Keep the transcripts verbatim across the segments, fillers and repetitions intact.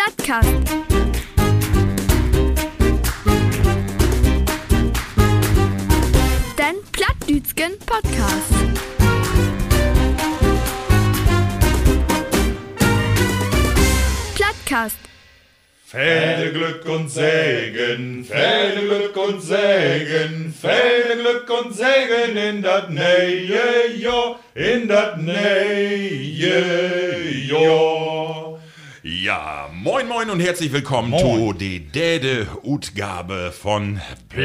Plattcast. Den Plattdütschen Podcast. Plattcast. Viele Glück und Segen, viele Glück und Segen, viele Glück und Segen in dat neue Jahr, in dat neue Jahr. Ja, moin moin und herzlich willkommen Moin. zu die däde Utgabe von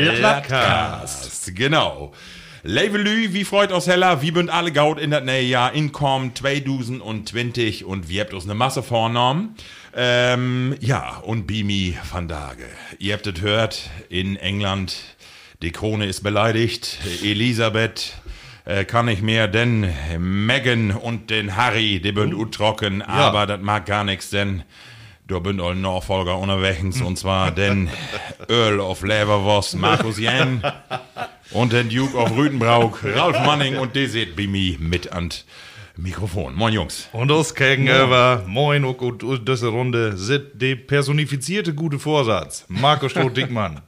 Plattcast. Genau. Lieve Lü, wie freut uns heller, wie bünd alle gaut in dat neue Jahr, inkom zwanzig zwanzig und wir habt uns eine Masse vorgenommen. Ähm, ja, und Bimi van Dage. Ihr habt es gehört, in England, die Krone ist beleidigt, Elisabeth äh, kann nicht mehr, denn Meghan und den Harry, die bünd ut trocken, aber das mag gar nichts, denn da bünd all Nachfolger unterwegs, und zwar den Earl of Leverwurst, Markus Jen, und den Duke of Rüdenbrauk, Ralf Manning, und die seht Bimi mit an Mikrofon. Moin Jungs. Und uns gegenüber, moin, und, und, und diese Runde sind die personifizierte gute Vorsatz. Marco Stroh-Dickmann.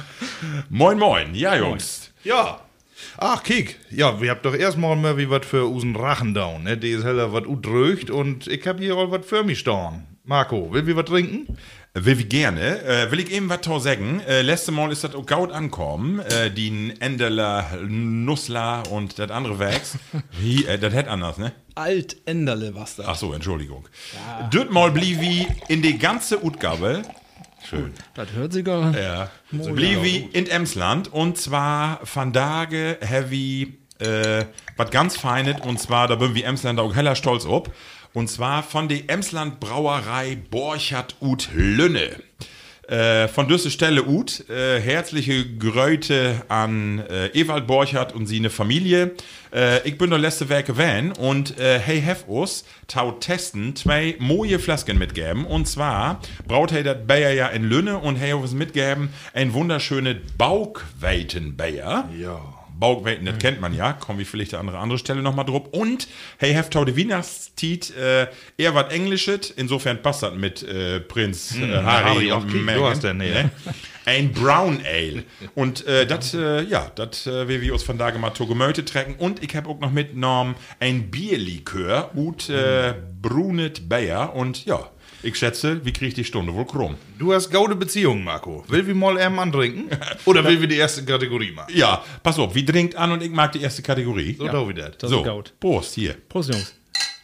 Moin moin, ja Jungs. Ja. Ach, kiek. Ja, wir habt doch erstmal mal wie was für unseren Rachen down, ne? Die ist heller was udröcht und ich hab hier auch was für mich stehen. Marco, will wir was trinken? Will ich gerne. Äh, will ich eben was to sagen. Äh, letzte Mal ist das auch gaut ankommen. Äh, die Endeler, Nussler und das andere Werks. Wie, äh, das hätt anders, ne? Alt-Enderle was da. Ach so, Entschuldigung. Ja. Dort mal blieb wie in die ganze Utgabe. Schön. Das hört sich gar Ja. So blieb wie in Emsland. Und zwar van Dage heavy, äh, was ganz Feines. Und zwar, da bin wir Emsländer auch heller stolz ob. Und zwar von der Emsland Brauerei Borchardt ut Lünne. Äh, von dieser Stelle ut, äh, herzliche Grüße an äh, Ewald Borchardt und seine Familie. Äh, ich bin der letzte Werke Van und äh, hey hef us tau testen zwei moje Flasken mitgeben. Und zwar braut hey das Bayer ja in Lünne und hey uns mitgeben ein wunderschöne Baukweitenbayer. Ja. Baukweiten, das kennt man ja, kommen wir vielleicht an eine andere Stelle nochmal drauf. Und, hey, Heftau de Weihnachtstiet, äh, eher was Englisches, insofern passt das mit äh, Prinz äh, Harry, Harry und auch Kiek, Meghan. du hast den, ne? Ein Brown Ale. Und äh, das, äh, ja, das äh, will wir uns von da mal to Gemöte trecken. Und ich habe auch noch mitgenommen ein Bierlikör und äh, Brunet Bayer. Und ja, ich schätze, wie krieg ich die Stunde wohl krumm? Du hast gaude Beziehungen, Marco. Will wir mal einen antrinken? Oder will wir die erste Kategorie machen? Ja, pass auf, wie trinkt an und ich mag die erste Kategorie. So, da wieder. Das So, ist gaut. Prost, hier. Prost, Jungs.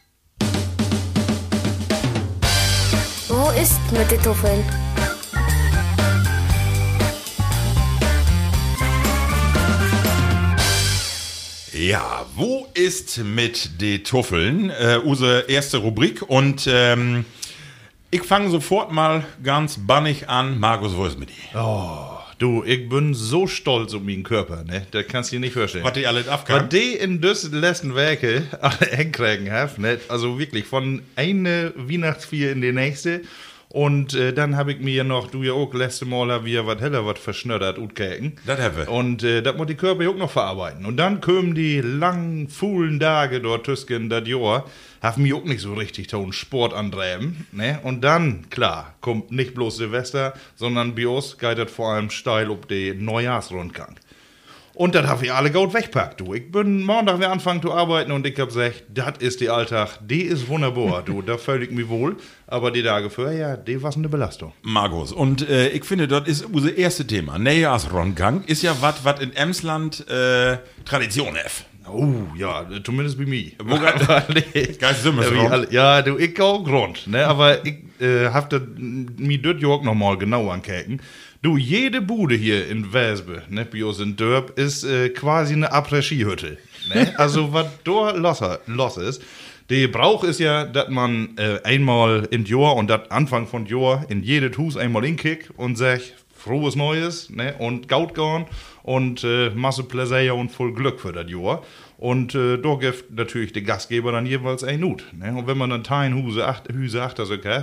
Wo ist mit den Tuffeln? Ja, wo ist mit den Tuffeln? Äh, unsere erste Rubrik und ähm, ich fange sofort mal ganz bannig an. Markus, wo ist mit dir? Oh, du, ich bin so stolz um meinen Körper, ne? Das kannst du dir nicht vorstellen. Was die alles Was abkam? die in diesen letzten Werke alle hinkriegen haben, ne? Also wirklich von eine Weihnachtsfeier in die nächste. Und äh, dann habe ich mir noch, du ja auch, letzte Mal haben wir was heller was verschnördert utkäken. Das haben wir. Und äh, das muss die Körper auch noch verarbeiten. Und dann kommen die langen, faulen Tage dort Tüsken, das Jahr, haben mir auch nicht so richtig tun Sport antreiben. Ne? Und dann, klar, kommt nicht bloß Silvester, sondern bei uns geht das vor allem steil ob den Neujahrsrundgang. Und dann hab ich alle Gaut wegpackt, du. Ich bin Montag wir anfangen zu arbeiten und ich hab gesagt, das ist die Alltag, die ist wunderbar, du. Da fühl ich mich wohl. Aber die Tage vorher, ja, die war eine Belastung. Markus, und äh, ich finde, das ist unser erstes Thema. Neujahrsrundgang ist ja was, was in Emsland äh, Tradition ist. Oh, ja, zumindest bei mir. Wo geht- Geist Simmers ja, wie rum. alle- ja, du, ich auch Grund, ne? Aber ich äh, hab das mir dort auch noch mal genau angucken. Du, jede Bude hier in Wespe, ne, bei uns in Dörp, ist äh, quasi eine Après-Ski-Hütte. Ne? Also, was da los, los ist, der Brauch ist ja, dass man äh, einmal in Jahr und das Anfang von Jahr in jedes Haus einmal hinkickt und sagt, frohes Neues, ne, und Gaut gehen und äh, Masse Pläsier und voll Glück für das Jahr. Und äh, da gibt natürlich der Gastgeber dann jeweils ein Nut. Ne? Und wenn man dann ein Huse, acht, Hüse achter so kauft,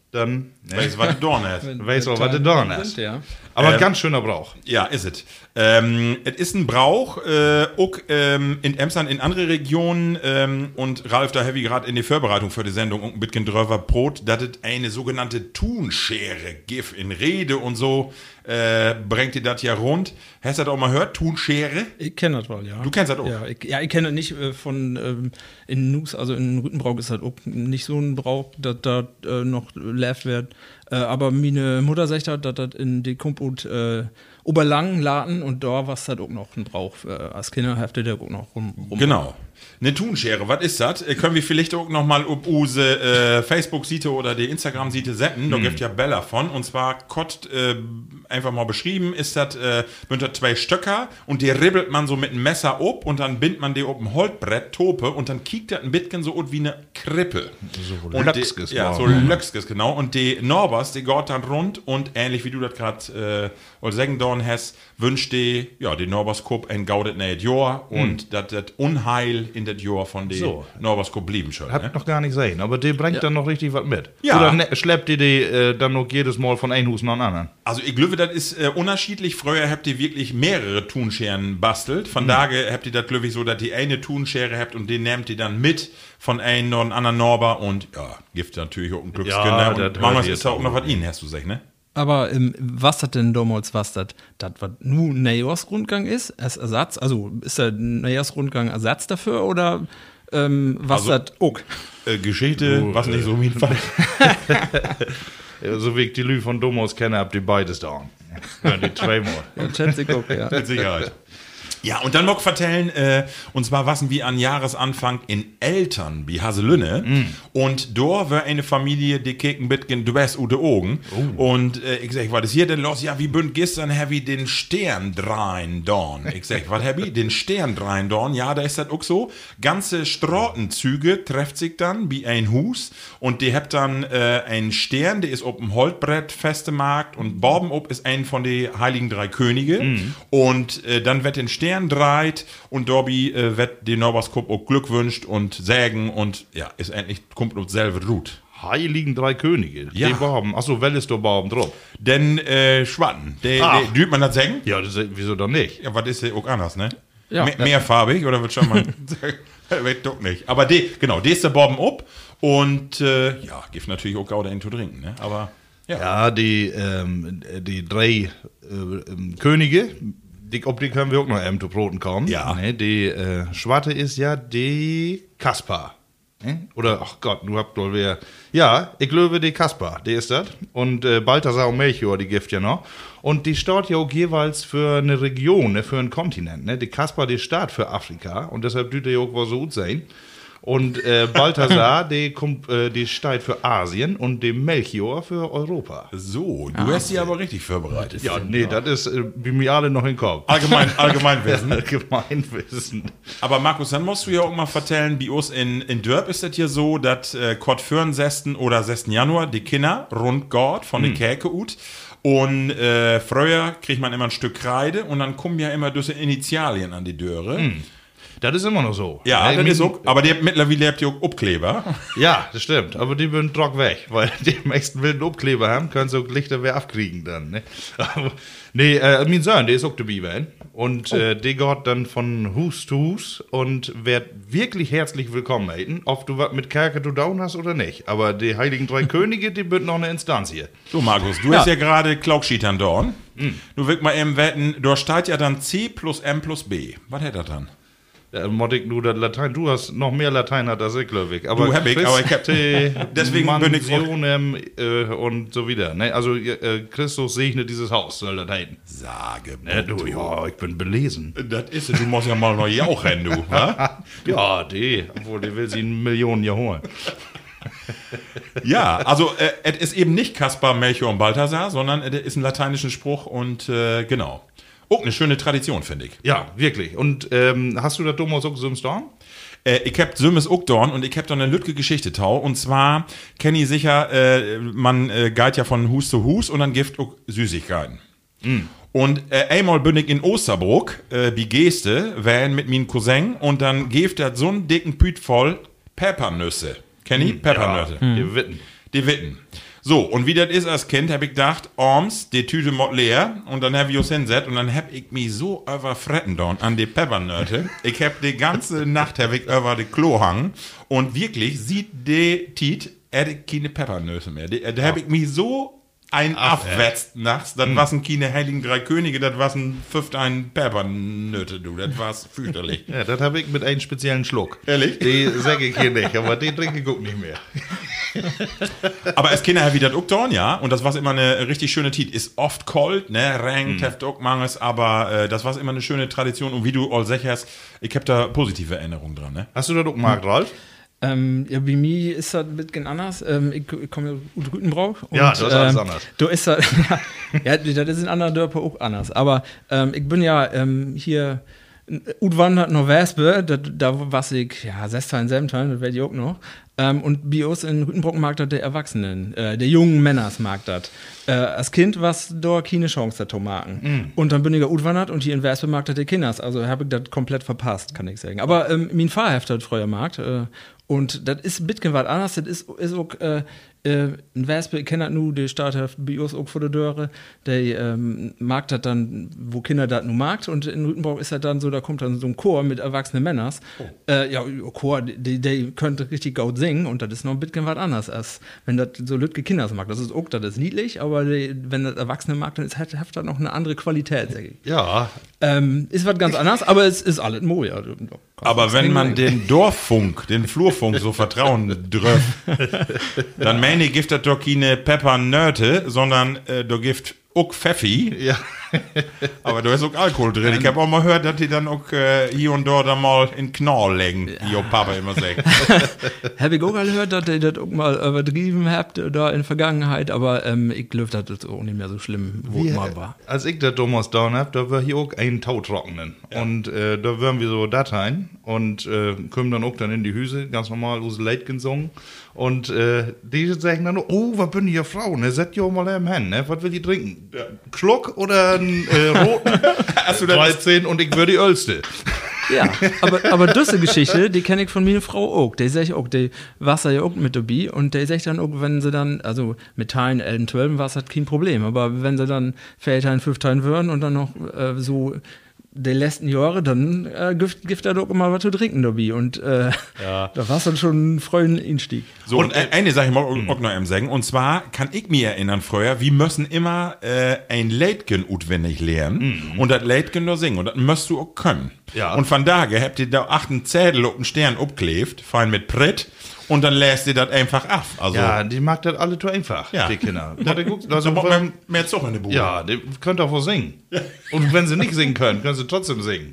dann ne, Weißt du, was du Dorn hast? weiß auch, was du da hast. Ja. Aber Ähm, ein ganz schöner Brauch. Ja, ist es. Ähm, es ist ein Brauch, äh, auch ähm, in Emsland, in andere Regionen, ähm, und Ralf, da habe ich gerade in die Vorbereitung für die Sendung ein bisschen drüber Brot, dass es eine sogenannte Thunschere gibt in Rede und so, äh, bringt ihr das ja rund. Hast du das auch mal gehört, Thunschere? Ich kenne das wohl, ja. Du kennst das auch? Ja, ich, ja, ich kenne das nicht äh, von ähm, in Nus, also in Rüttenbrauch ist das auch nicht so ein Brauch, dass da äh, noch lebt wird. Äh, aber meine Mutter sagt, dass das in die Komput äh, Oberlangen laden und da war es halt auch noch ein Brauch. Äh, als Kinder heftet der auch noch rum. rum. Genau. Eine Thunschere, was ist das? Äh, Können wir vielleicht auch noch mal auf unsere äh, Facebook-Seite oder die Instagram-Seite senden. Da gibt ja Bella von. Und zwar, Kott, äh, einfach mal beschrieben, ist das, äh, sind das zwei Stöcker und die ribbelt man so mit einem Messer ab und dann bindet man die auf ein Holzbrett, Tope, und dann kiekt das ein bisschen so ut wie eine Krippe. So Und die- Löckskes, Ja, wow. so Löckskes, genau. Und die Norbers, die geht dann rund und ähnlich wie du das gerade äh, als Segendorn hast, wünscht die, ja, die Norbers Kup ein gaudet näht Jahr und dass das Unheil in das Jahr von den So. Norbers Kup blieben schon. Hab Ne? noch gar nicht sehen, aber der bringt dann noch richtig was mit. Ja. Oder ne, schleppt ihr die äh, dann noch jedes Mal von einem Hus nach dem anderen? Also ich glaube, das ist äh, unterschiedlich. Früher habt ihr wirklich mehrere Thunscheren bastelt. Von daher habt ihr das, glaube ich, so, dass ihr eine Thunschere habt und den nehmt ihr dann mit von einem oder anderen Norber und ja, gibt natürlich auch ein Glückskind. Ja, ne? das Und hört manchmal ihr ist da auch jetzt noch auch. was ihnen, hast du gesagt, ne? Aber ähm, was hat denn damals, was das, das was nur ein Neujahrsrundgang ist, als Ersatz? Also ist der Neujahrsrundgang Ersatz dafür oder ähm, was Also- das auch? Äh, Geschichte, was nicht so mein Fall. Ja, so wie ich die Lü von Domos kenne, habt ihr beides da. Ja, die zweimal. Ja, schätze ich auch, ja. Mit Sicherheit. Ja, und dann noch vertellen, äh, und zwar was wir an Jahresanfang in Eltern, wie Haselünne. Und da war eine Familie, die kicken bitgen, du bist ute Augen. Und äh, ich sag, was ist hier denn los? Ja, wie bünd gestern hab ich den Stern drein dorn. Ich sag, was hab ich? Den Stern drein dorn. Ja, da ist das auch so. Ganze Straßenzüge trefft sich dann wie ein Hus. Und die habt dann äh, einen Stern, der ist auf dem Holtbrett festgemacht. Und Borben ob ist ein von den Heiligen Drei Könige. Und äh, dann wird den Stern dreit und Dobby äh, wird den Norbers Kup auch Glück wünscht und sägen und ja, ist endlich, kommt uns selber Rut. Heiligen drei Könige. Ja. Die Baben. Achso, wel ist der Baben drauf? Denn äh, Schwatten, der, Ach. der, düht man das sägen? Ja, das, wieso doch nicht? Ja, was ist der auch anders, ne? Ja. Me mehrfarbig oder wird schon mal. Weiß doch nicht. Aber die, genau, die ist der Borben ob und äh, ja, gibt natürlich auch Gaude zu trinken, ne? Aber ja. Ja, die, ähm, die drei äh, ähm, Könige, die, ob die können wir auch noch eben zu Broten kommen. Ja. Ne, die äh, Schwarte ist ja die Kaspar. Ne? Oder, ach Gott, du habt wohl wer. Ja, ich glaube, die Kaspar, die ist das. Und äh, Balthasar und Melchior, die gibt ja noch. Und die steht ja auch jeweils für eine Region, ne, für einen Kontinent. Ne? Die Kaspar, die steht für Afrika. Und deshalb dürfte ja auch was so gut sein. Und äh, Balthasar, die, kommt, äh, die steht für Asien und die Melchior für Europa. So, du hast die aber richtig vorbereitet. Ja, nee, das ist äh, wie mir alle noch in den Kopf. Allgemein, Allgemeinwissen. Allgemeinwissen. Aber Markus, dann musst du ja auch mal vertellen, bei uns in, in Dörp ist das hier so, dass äh, Kott für sechsten oder sechsten Januar die Kinder rund Gott von der Käke ut. Und äh, früher kriegt man immer ein Stück Kreide und dann kommen ja immer diese Initialien an die Döre. Das ist immer noch so. Ja, Ne, das mi- ist auch, aber die, mittlerweile habt ihr auch Abkleber. Ja, das stimmt. Aber die würden trock weg, weil die meisten wilden Aufkleber haben, können sie auch Lichter wer abkriegen dann. Ne? Aber, nee, äh, mein Sohn, der ist auch dabei gewesen. Und äh, der geht dann von Hus zu Hus und wird wirklich herzlich willkommen heißen, ob du was mit Kerke zu down hast oder nicht. Aber die Heiligen Drei Könige, die wird noch eine Instanz hier. So, Markus, du hast ja gerade Klaukschietern dorn. Du willst mal eben wetten, da steht ja dann C plus M plus B. Was hätte er dann? Da muss ich nur das Latein, du hast noch mehr Latein als ich, glaube ich. Aber Du hab ich, aber ich hab- Christi deswegen bin ich- Mansionem, äh, und so wieder. Ne? Also äh, Christus segne dieses Haus, soll das heißen. Sage, Ne, du, ja, ich bin belesen. das ist es, du musst ja mal noch jauchen, du. wa? Ja, die, obwohl die will sie in Millionen Jahr holen. Ja, also äh, es ist eben nicht Kaspar, Melchior und Balthasar, sondern es ist ein lateinischen Spruch und äh, genau. Auch eine schöne Tradition, finde ich. Ja, wirklich. Und ähm, hast du das damals auch so Storm? Äh, ich hab Sümmes auch dorn und ich hab da eine lütge Geschichte tau. Und zwar kenne ich sicher, äh, man äh, geht ja von Hus zu Hus und dann gibt auch Süßigkeiten. Und äh, einmal bin ich in Osterbruck, äh, wie Geste, wären mit meinem Cousin und dann gibt er so einen dicken Püt voll Peppernüsse. Kenn ich? Peppernüsse. Die Witten. Die Witten. So, und wie das ist als Kind, hab ich gedacht, Orms, die Tüte mod leer, und dann hab ich uns hinsetzt, und dann hab ich mich so überfretten dorn an die Peppernöte. Ich hab die ganze Nacht hab ich über die Klo hangen, und wirklich sieht die Tiet, er hat keine Peppernöse mehr. Die- Da hab ich mich so ein abwetzt nachts, das waren keine Heiligen Drei Könige, das waren fünfzehn Peppernöte, du, das war's fürchterlich. Ja, das habe ich mit einem speziellen Schluck. Ehrlich? Die sag ich hier nicht, aber den trinke ich auch nicht mehr. Aber als Kinder habe ich das auch getan, ja. Und das war immer eine richtig schöne Tiet. Ist oft kalt, ne, regnet, heft auch manches, aber äh, das war immer eine schöne Tradition. Und wie du all sicherst, ich habe da positive Erinnerungen dran, ne? Hast du das auch gemacht, Ralf? Ähm, ja, bei mir ist das ein bisschen anders. Ähm, ich, ich komme ja aus Rütenbrauch. Ja, das ist alles ähm, anders. Da ist das, ja, das ist in anderen Dörfern auch anders. Aber ähm, ich bin ja ähm, hier utwandert nach Wespe, da, da was ich, ja, sechzehn, siebzehn, das weiß ich auch noch. Ähm, und bei uns in Rütenbrock mag das der Erwachsenen, äh, der jungen Männers mag das. Äh, als Kind war es da keine Chance dazu machen. Mm. Und dann bin ich ja utwandert und hier in Wespe mag das der Kinders. Also habe ich das komplett verpasst, kann ich sagen. Aber ähm, mein Fahrheft hat früher mag. Äh, und das ist ein bisschen was anderes. Das ist, ist auch, äh, äh, in Wespe, ich kenne das nur, die Startheft bei uns auch vor der Döre, der ähm, mag das dann, wo Kinder das nur mag. Und in Rütenbrock ist das dann so, da kommt dann so ein Chor mit erwachsenen Männers. Oh. Äh, ja, Chor, die, die könnte richtig gut singen und das ist noch ein bisschen was anderes, als wenn das so Lütge Kinders mag. Das ist auch, das ist niedlich, aber die, wenn das Erwachsene mag, dann ist, hat, hat das noch eine andere Qualität, sag ich. Ja. Ähm, ist was ganz anderes, aber es ist alles mo, ja. Aber wenn man den Dorffunk, den Flurfunk so vertrauen dürft, dann meine ich, gibt das doch keine Peppernöte, sondern äh, du gibt auch Pfeffi. Ja. Aber da ist auch Alkohol drin. Ich habe auch mal gehört, dass die dann auch äh, hier und dort dann mal in Knall legen, wie ihr Papa immer sagt. Habe ich auch gehört, dass ihr das auch mal übertrieben habt da in der Vergangenheit, aber ähm, ich glaube, das ist auch nicht mehr so schlimm, wo es mal war. Als ich das damals down hab, da war hier auch ein Tau trocknen. Ja. Und äh, da waren wir so Dateien und äh, kommen dann auch dann in die Hüse, ganz normal aus Leid gesungen. Und äh, die sagen dann, oh, was bin ihr Frauen? Ne? Seid ihr mal im Hand, ne? Was will ihr trinken? Ja. Schluck oder einen äh, roten? Hast du dreizehn und ich würde die Ölste. Ja, aber, aber diese Geschichte, die kenne ich von meiner Frau auch. Die sag ich auch, die Wasser ja auch mit dabei. Und die sagt dann auch, wenn sie dann, also mit Teilen, elf, zwölf Wasser hat kein Problem. Aber wenn sie dann Vierteilen, Fünfteilen würden und dann noch äh, so die letzten Jahre, dann äh, gibt, gibt er doch immer was zu trinken dabei. Und äh, ja. Da war es dann schon ein freudiger Einstieg. So, und äh, eine Sache ich mal auch noch eben sagen. Und zwar kann ich mir erinnern, früher, wir müssen immer äh, ein Leitgen utwendig lernen. Mm. Und das Leitgen nur singen. Und das musst du auch können. Ja. Und von daher habt ihr da achten Zettel auf den Stern abklebt, fein mit Pritt. Und dann lässt ihr das einfach ab. Also, ja, die mag das alle zu einfach, ja. die Kinder. Da, also, da mehr, mehr Zug in der Bude. Ja, die könnt auch was singen. Ja. Und wenn sie nicht singen können, können sie trotzdem singen.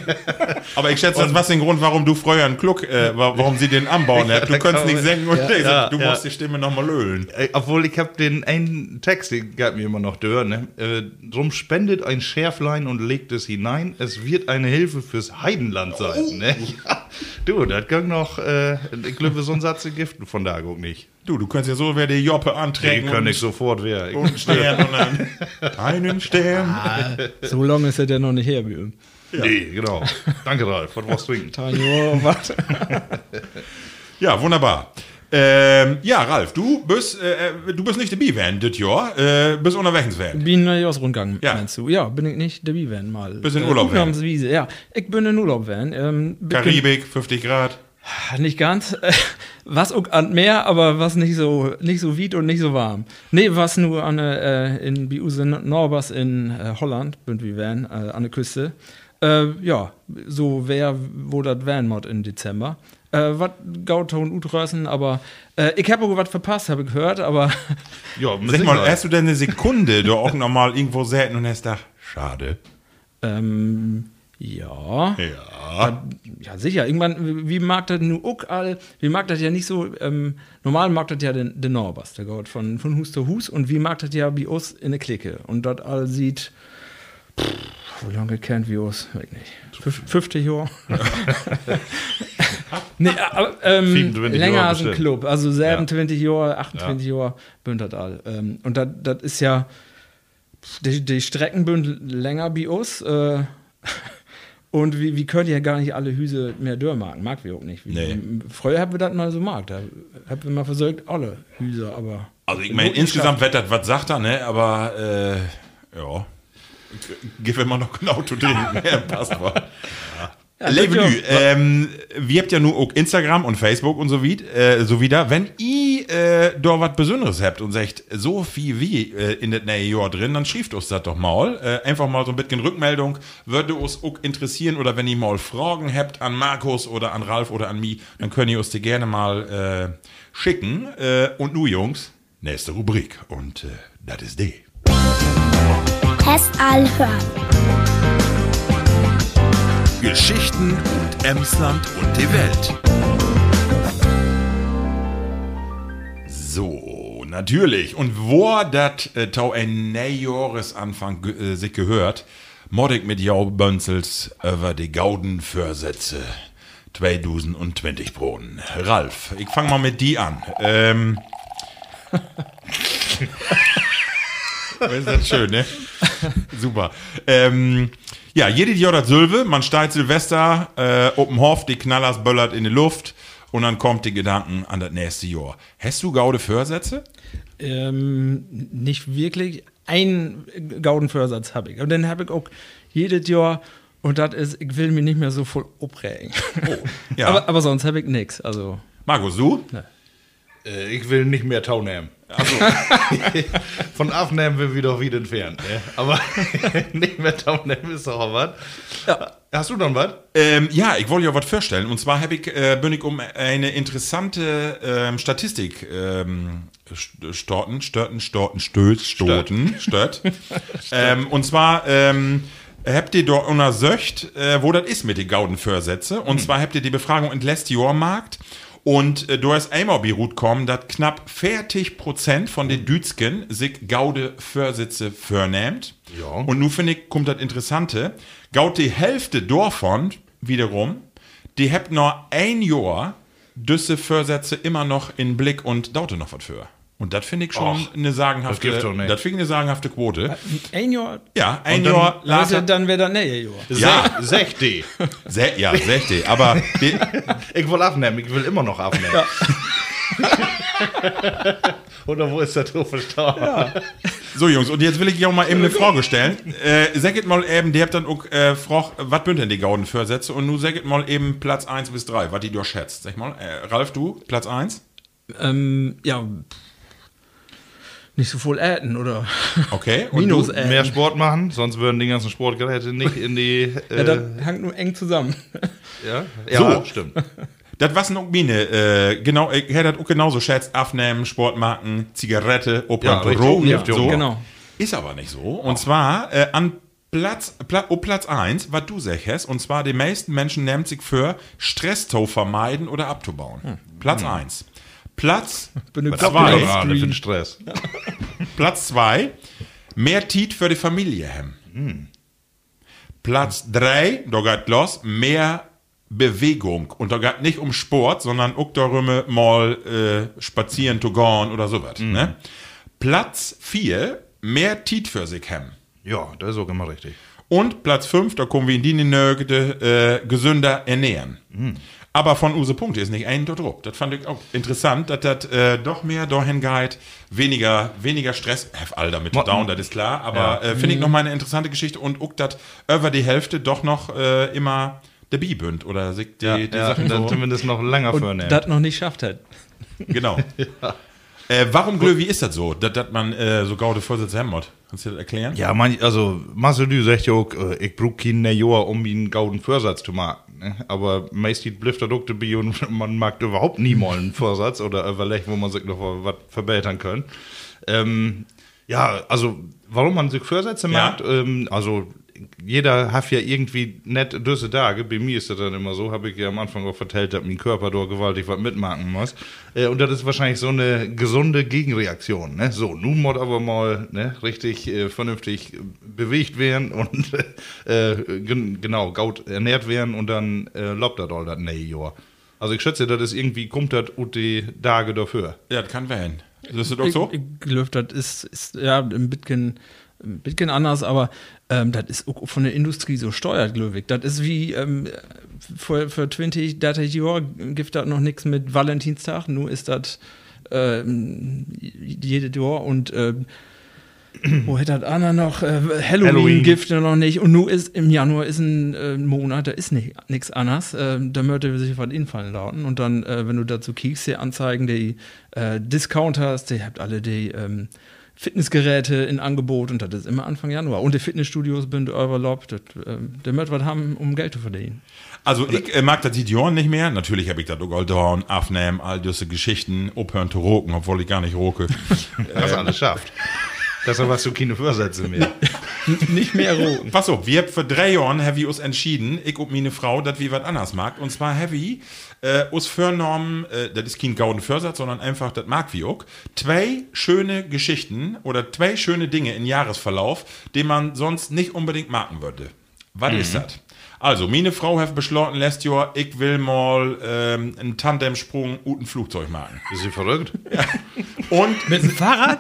Aber ich schätze, das war der Grund, warum du früher einen Kluck, äh, warum sie den anbauen hat. Du kannst nicht singen und ja, ja, du ja. musst die Stimme nochmal löhlen. Äh, obwohl, ich habe den einen Text, den gab mir immer noch durch, ne? Äh, drum spendet ein Schärflein und legt es hinein. Es wird eine Hilfe fürs Heidenland sein. Oh. Ne? Ja. Du, das kann noch, äh, ich glaube, so ein Satz giften von da auch nicht. Du, du kannst ja so, wer die Joppe anträgt. Den kann ich sofort wer. Und einen Stern und dann einen Stern. Ah, so lange ist er ja noch nicht her, wie ja. Nee, genau. Danke, Ralf. Was brauchst du trinken? was? Ja, wunderbar. Ähm, ja, Ralf, du bist, äh, du bist nicht dabei gewesen, das Jahr. Äh, bist unterwegs gewesen. Bin in Jahresrundgang, ja. meinst du? Ja, bin ich nicht dabei gewesen, mal. Bist in Urlaub gewesen? Äh, ja, ich bin in Urlaub gewesen. Ähm, Karibik, fünfzig Grad. Nicht ganz. Was auch an Meer, aber was nicht so nicht so weit und nicht so warm. Nee, was nur an äh, in Biuse Norbers in äh, Holland, bin wie wären, äh, an der Küste. Äh, ja, so wär, wo das wären mod in Dezember. Äh, was Gauton Utrössen, aber äh, ich habe auch was verpasst, habe ich gehört, aber ja, sag mal, hast du denn eine Sekunde da auch nochmal irgendwo selten und hast gedacht, schade. Ähm, ja. Ja. Ja, sicher. Irgendwann, wie mag das nur auch all, wie mag das ja nicht so, ähm, normal mag das ja den, den Norbers, der Gott von, von Hus zu Hus, und wie mag das ja wie uns in der Clique. Und dort all sieht, pff, wie lange kennt wie uns, weiß nicht, fünfzig Jahre. Nee, aber ähm, länger als ein Club, also siebenundzwanzig ja. Jahre, achtundzwanzig ja. Jahre, bünd das all. Ähm, und das ist ja, die, die Strecken bünd länger wie uns, äh, Und wie, wie könnt ihr gar nicht alle Hüse mehr dörrmarken? Mag wir auch nicht. Wie, Nee. Früher haben wir das mal so markt. Da haben wir mal versucht, alle Hüse, aber. Also ich meine, insgesamt wird das, was sagt er, ne? Aber, äh, ja. Gib immer noch genau zu trinken. Ja, passt mal. Ja, Levelü, ja. ähm, wir habt ja nur auch Instagram und Facebook und so, wie, äh, so wieder. Wenn ihr äh, da was Besonderes habt und sagt, so viel wie äh, in das neue Jahr drin, dann schreibt uns das doch mal. Äh, einfach mal so ein bisschen Rückmeldung. Würde uns auch interessieren. Oder wenn ihr mal Fragen habt an Markus oder an Ralf oder an mich, dann könnt ihr uns die gerne mal äh, schicken. Äh, und nu, Jungs, nächste Rubrik. Und äh, das ist die. Test all hören. Geschichten und Emsland und die Welt. So, natürlich. Und wo das äh, tau ein Neujahresanfang äh, sich gehört, mod ich mit Jau Bönzels über die Gauden-Vorsätze zwanzig zwanzig Broden. Ralf, ich fang mal mit die an. Ähm... ist das schön, ne? Super. Ähm, ja, jedes Jahr das Sülve, man steigt Silvester, äh, open Hof, die Knallers böllert in die Luft und dann kommt die Gedanken an das nächste Jahr. Hast du gaude Vorsätze? Ähm, nicht wirklich. Ein Gaudenvorsatz habe ich. Und dann habe ich auch jedes Jahr, und das ist, ich will mich nicht mehr so voll aufregen. Oh, ja. aber, aber sonst habe ich nichts. Also. Markus, du? Äh, ich will nicht mehr Tau nehmen. Also, von Aufnehmen will wir doch wieder entfernt. Ne? Aber nicht mehr Tau nehmen ist doch auch was. Ja. Hast du noch was? Ähm, ja, ich wollte ja was vorstellen. Und zwar hab ich, äh, bin ich um eine interessante ähm, Statistik ähm, st- storten, störten, storten, stöß, stoten, stört. ähm, und zwar ähm, habt ihr dort untersucht, äh, wo das ist mit den Gaudenvorsätze. Und hm. zwar habt ihr die Befragung in letztes Jahr gemacht. Und äh, du hast einmal beruht kommen, dass knapp vierzig Prozent von den Dütschen sich Gaude Vorsätze vornehmt. Ja. Und nun finde ich, kommt das Interessante. Gaut die Hälfte davon wiederum, die habt noch ein Jahr diese Vorsätze immer noch in Blick und daute noch was für. Und das finde ich schon Och, eine sagenhafte, das gibt's doch nicht. das finde ich eine sagenhafte Quote. Ein Jahr? Ja, ein dann- Jahr Also, later. dann wäre das näher Jahr. Ja. sechzig. Se ja, sechzig. Aber die, Ich will abnehmen, ich will immer noch abnehmen. Oder wo ist der Tour verstorben? so, Jungs, und jetzt will ich dir auch mal eben eine Frage stellen. Äh, sagt mal eben, die habt dann auch äh, gefragt, was bünd denn die Gaudenvorsätze? Und nun sagt mal eben Platz eins bis drei, was die durchschätzt. Sag mal, äh, Ralf, du, Platz eins? Ähm, ja. Nicht so voll äten, oder? Okay. Und Minus du? äten. Mehr Sport machen, sonst würden die ganzen Sportgeräte nicht in die. Äh, Ja, das hängt nur eng zusammen. ja, ja So. stimmt. Das was noch meine, äh, genau, ich hätte das auch genauso schätzt, Aufnehmen, Sportmarken, Zigarette, Ja, Opern, richtig. Drogen, Ja, so. genau. Ist aber nicht so. Und zwar äh, an Platz, Pla oh, Platz eins, was du sagst, und zwar die meisten Menschen nehmen sich für Stress zu vermeiden oder abzubauen. Platz eins. Platz Bin eine zwei. Kopie. Gerade für den Stress. Platz zwei, mehr Tiet für die Familie haben. Platz drei, da geht los, mehr Bewegung. Und da geht nicht um Sport, sondern auch darum, mal äh, spazieren zu gehen oder sowas. Ne? Platz vier, mehr Tiet für sich haben. Ja, das ist auch immer richtig. Und Platz fünf, da kommen wir in die Nögde, äh, gesünder ernähren. Aber von Use Punkte ist nicht ein dort drauf. Das fand ich auch interessant, dass das äh, doch mehr dahin geht, weniger, weniger Stress. Have all damit Mo- down, das ist klar. Aber Ja. äh, finde ich nochmal eine interessante Geschichte und auch, dass über die Hälfte doch noch äh, immer der Bibünd oder sich die, Ja, die ja, Sachen dann so. zumindest noch länger Und vornehmen. das noch nicht schafft hat. Genau. Äh, warum, Glö, wie ist das so, dass dass man äh, so gaude Vorsätze haben muss? Kannst du das erklären? Ja, man, also Marcel, du sagst ja auch, äh, ich brauche keinen Jahr, um einen gauden Vorsatz zu machen. Ne? Aber meistens bleibt das auch dabei und man mag überhaupt nie mal einen Vorsatz oder überlegt, wo man sich noch was verbessern kann. Ähm, ja, also warum man sich Vorsätze Ja. macht, ähm, also jeder hat ja irgendwie nett diese Tage. Bei mir ist das dann immer so, habe ich ja am Anfang auch vertellt, dass mein Körper da gewaltig was mitmachen muss. Äh, und das ist wahrscheinlich so eine gesunde Gegenreaktion. Ne? So, nun muss aber mal ne, richtig äh, vernünftig äh, bewegt werden und äh, gen genau, gaut ernährt werden und dann äh, lobt das all das nee, Jahr. Also ich schätze, das ist irgendwie, kommt das und die Tage dafür. Ja, das kann werden. Ist das auch so? Ich, ich glaube, das ist, ist ja ein bisschen ein bisschen anders, aber ähm, das ist auch von der Industrie so steuert, glaube ich. Das ist wie ähm, für, für zwanzig, dreißig Jahre gibt das noch nichts mit Valentinstag, nur ist das ähm, jedes Jahr und ähm, wo hätte das Anna noch? Äh, Halloween, Halloween. gibt ja noch nicht. Und nun ist im Januar ist ein äh, Monat, da ist nichts anderes. Äh, da möchte sich was einfallen lauten. Und dann, äh, wenn du dazu kiekst, die Anzeigen, die äh, Discounters, die habt alle die ähm, Fitnessgeräte in Angebot und das ist immer Anfang Januar. Und die Fitnessstudios sind überlaubt. Äh, der möchte was haben, um Geld zu verdienen. Also ich äh, mag das die Jahren nicht mehr. Natürlich habe ich das auch all dauern, aufnehmen, all diese Geschichten, aufhören zu roken, obwohl ich gar nicht roke. Das alles schafft. Das ist was zu keine Vorsätze mehr. Nicht mehr roten. Pass auf, wir haben für drei Jahren haben wir uns entschieden, ich und meine Frau, dass wir was anderes mag. Und zwar haben wir äh, uns vorgenommen, äh, das ist kein gauden Vorsatz, sondern einfach, das mag wir auch, zwei schöne Geschichten oder zwei schöne Dinge im Jahresverlauf, die man sonst nicht unbedingt machen würde. Was ist das? Also, meine Frau hat beschlossen, letztes Jahr, ich will mal ähm, einen Tandemsprung und ein Flugzeug machen. Ist sie verrückt? Und Mit dem Fahrrad?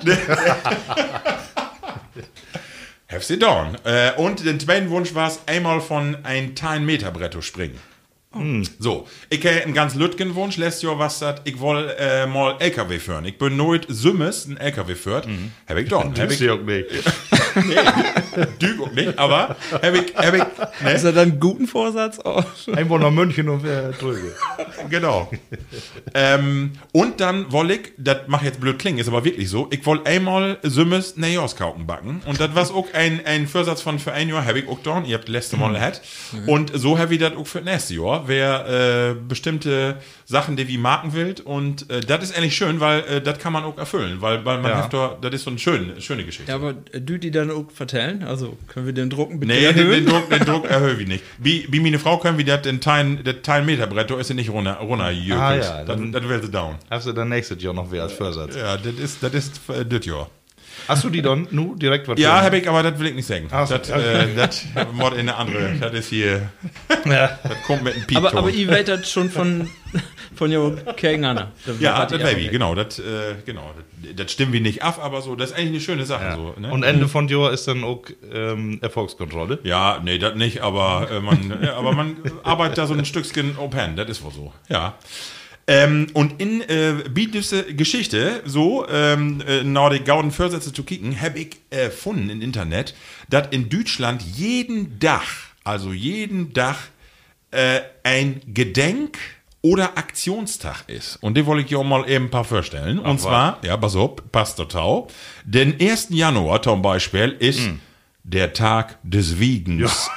have sie done. Äh, und den zweiten Wunsch war es, einmal von ein ein Meter Bretto springen. So, ich habe einen ganz lütgen Wunsch, letztes Jahr was das, ich will äh, mal L K W fahren. Ich bin nooit Sümmes ein L K W fährt. Mhm. Hab ich doch. Hab Tust ich, du auch nicht. Düg auch nicht, aber hab ich, hab ich, ne? Ist das dann einen guten Vorsatz? Oh. Einfach nach München und äh, drüber. Genau. ähm, und dann wollte ich, das macht jetzt blöd klingen, ist aber wirklich so, ich wollte einmal Sümmes Neoskauken backen. Und das war auch ein, ein Vorsatz von für ein Jahr, habe ich auch getan. Ihr habt letzte Mal gehabt. Mhm. Und so habe ich das auch für nächstes Jahr. Wer äh, bestimmte Sachen, die wie marken will. Und äh, das ist eigentlich schön, weil äh, das kann man auch erfüllen. Weil, weil man Ja. hat da, das ist so eine schöne, schöne Geschichte. Ja, aber äh, du die dann auch vertellen? Also können wir den Drucken bitte Nee, den, erhöhen? den Druck, den Druck erhöhe ich nicht. Wie, wie meine Frau können wir das den Teil, das Teil Meterbrett, da ist sie nicht runter, runter jökelt. Ah, ja, das, dann- das wäre sie down. Hast du dann nächstes Jahr noch wer als Vorsatz? Ja, das ist, das ist äh, das Jahr. Hast du die dann nu direkt was Ja, für- habe ich, aber das will ich nicht sagen. Ach so, das, äh, das Mod in eine andere. Das ist hier, Ja. das kommt mit einem Piep. aber, aber ihr weitet schon von, von jo gegen Anna. Ja, das Baby, genau, das, äh, genau, das, das stimmen wir nicht ab, aber so, das ist eigentlich eine schöne Sache. Ja. So, ne? Und Ende von Jahr ist dann auch ähm, Erfolgskontrolle. Ja, nee, das nicht, aber, äh, man, ja, aber man arbeitet da so ein Stückchen Open, das ist wohl so, ja. Ähm, und in äh, diese Geschichte, so, ähm, äh, nach den gauden Vorsätze zu kicken, habe ich äh, gefunden im Internet, dass in Deutschland jeden Tag, also jeden Tag, äh, ein Gedenk- oder Aktionstag ist. Und den wollte ich dir auch mal eben ein paar vorstellen. Und zwar, ja, pass auf, passt total. Den ersten Januar zum Beispiel ist der Tag des Wiegens.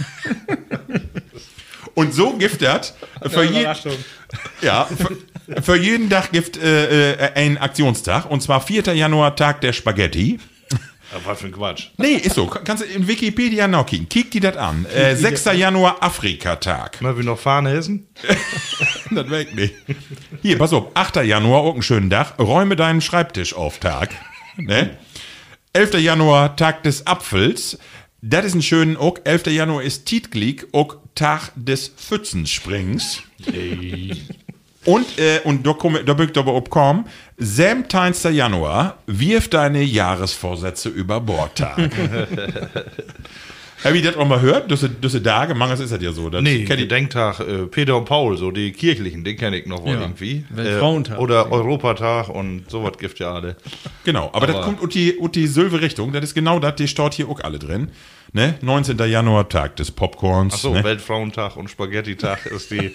Und so gibt es für, je, ja, für, für jeden Tag gibt äh, äh, einen Aktionstag. Und zwar vierter Januar, Tag der Spaghetti. Aber was für ein Quatsch. Nee, ist so. Kannst du in Wikipedia nachkicken. Kick die das an. Äh, sechster Januar, Afrikatag. Mal wie noch Fahne essen? Das weg nicht. Hier, pass auf. achter Januar, auch einen schönen Tag. Räume deinen Schreibtisch auf, Tag. Ne? elfter Januar, Tag des Apfels. Das ist ein schönen auch. elfter Januar ist Tietglik, auch Tag des Pfützensprings. Und, äh, und da, komm, da bügt aber obkommen, siebzehnter Januar, wirf deine Jahresvorsätze über Bord, Tag. Hab ich das auch mal gehört? Diese, diese Tage, manches ist das ja so. Das Nee, kenn ich- Gedenktag, äh, Peter und Paul, so die kirchlichen, den kenne ich noch wohl Ja. irgendwie. Weltfrauentag. Oder Europatag und sowas gibt ja alle. Genau, aber, das kommt ut die, ut die Silve Richtung, das ist genau das, die steht hier auch alle drin. Ne? neunzehnter Januar, Tag des Popcorns. Ach so, ne? Weltfrauentag und Spaghetti-Tag ist die.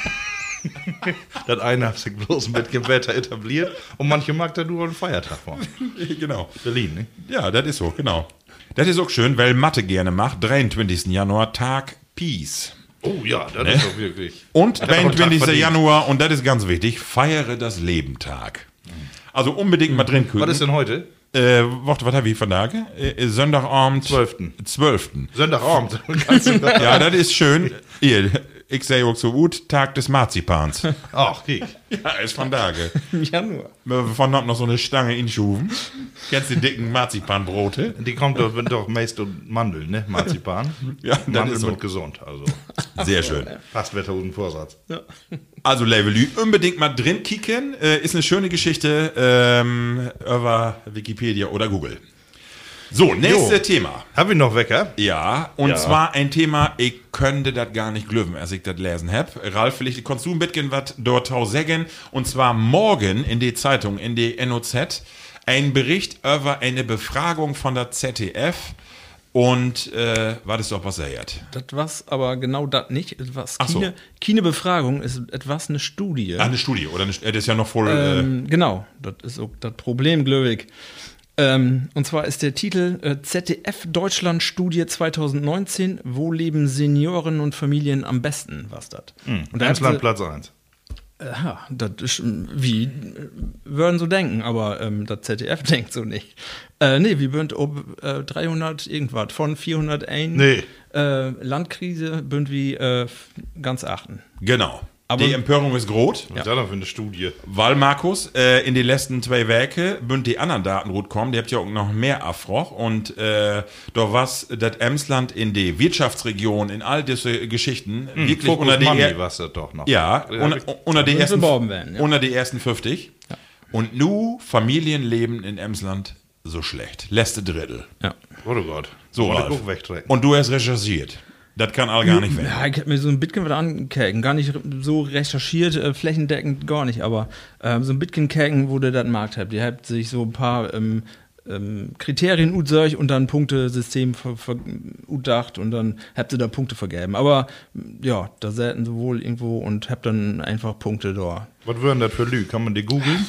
Das eine hat sich bloß mit Gebäter etabliert und manche mag da nur einen Feiertag machen. Genau. Berlin, ne? Ja, das ist so, genau. Das ist auch schön, weil Mathe gerne macht. dreiundzwanzigster Januar, Tag Peace. Oh ja, das ist doch wirklich. Und Hat er auch einen Tag dreiundzwanzigster verdient. Januar, und das ist ganz wichtig, feiere das Leben Tag. Also unbedingt mal drin kühlen. Was ist denn heute? Äh, warte, was habe ich von Tage? Äh, Sonntagabend. Zwölften. Zwölften. Sonntagabend. Kannst du da- Ja, das ist schön. Hier, ich sehe auch so gut, Tag des Marzipans. Ach, kiek. Ja, ist von Tage. Januar. Von hat noch so eine Stange in Schuven. Kennst du die dicken Marzipanbrote? Die kommt doch, doch meist und Mandeln, ne? Marzipan. Ja, das Mandeln ist so. mit gesund, also. Sehr schön. Fast Wetterhusen Vorsatz. Also, Levelü, unbedingt mal drin kicken. Äh, ist eine schöne Geschichte ähm, über Wikipedia oder Google. So, nächste Jo. Thema. Hab ich noch Wecker? Ja, und Ja. zwar ein Thema, ich könnte das gar nicht glöwen, als ich das lesen hab. Ralf, vielleicht kannst du ein bisschen was dort sagen. Und zwar morgen in die Zeitung, in die N O Z, ein Bericht über eine Befragung von der Z D F. Und, äh, war das doch was er hat? Das was aber genau das nicht. Was Ach so. keine, keine Befragung ist etwas eine Studie. Ah, eine Studie, oder? Eine, das ist ja noch voll. Äh, Ähm, genau, das ist auch das Problem, glaube ich. Ähm, und zwar ist der Titel äh, Z D F Deutschland Studie zwanzig neunzehn, wo leben Senioren und Familien am besten, was das? Und da hat Emsland sie- Platz eins. Ja, das ist, ähm, wie äh, würden so denken, aber ähm, das Z D F denkt so nicht. Äh, nee, wir bünd ob äh, dreihundert irgendwas von vierhunderteins Nee. äh, Landkrise bünd wie äh, f- ganz achten. genau. Aber- die Empörung ist groß. Was ist das denn für eine Studie? Weil, Markus, äh, in den letzten zwei Werke bünd die anderen Daten gut kommen, die habt ja auch noch mehr Afroch und äh, da was das Emsland in die Wirtschaftsregion, in all diese Geschichten, wirklich Focus unter die Money er- was das doch noch. ja, Ja, unter, unter die müssen ersten beworben werden, ja. unter die ersten fünfzig. Und nu Familienleben in Emsland so schlecht. Letzte Drittel. Ja. Oh Gott. So, Wollte Ralf. ich auch wegtrecken. Und du hast recherchiert. Das kann all gar nicht werden. Ja, ich hab mir so ein bisschen was angekäken. Gar nicht so recherchiert, äh, flächendeckend gar nicht, aber ähm, so ein bisschen käken, wo der das Markt habt. Ihr habt sich so ein paar ähm, ähm, Kriterien utsäuch und dann Punktesystem ver, ver, utdacht und dann habt ihr da Punkte vergeben. Aber ja, da selten sowohl irgendwo und habt dann einfach Punkte da. Was wären das für Lü? Kann man die googeln?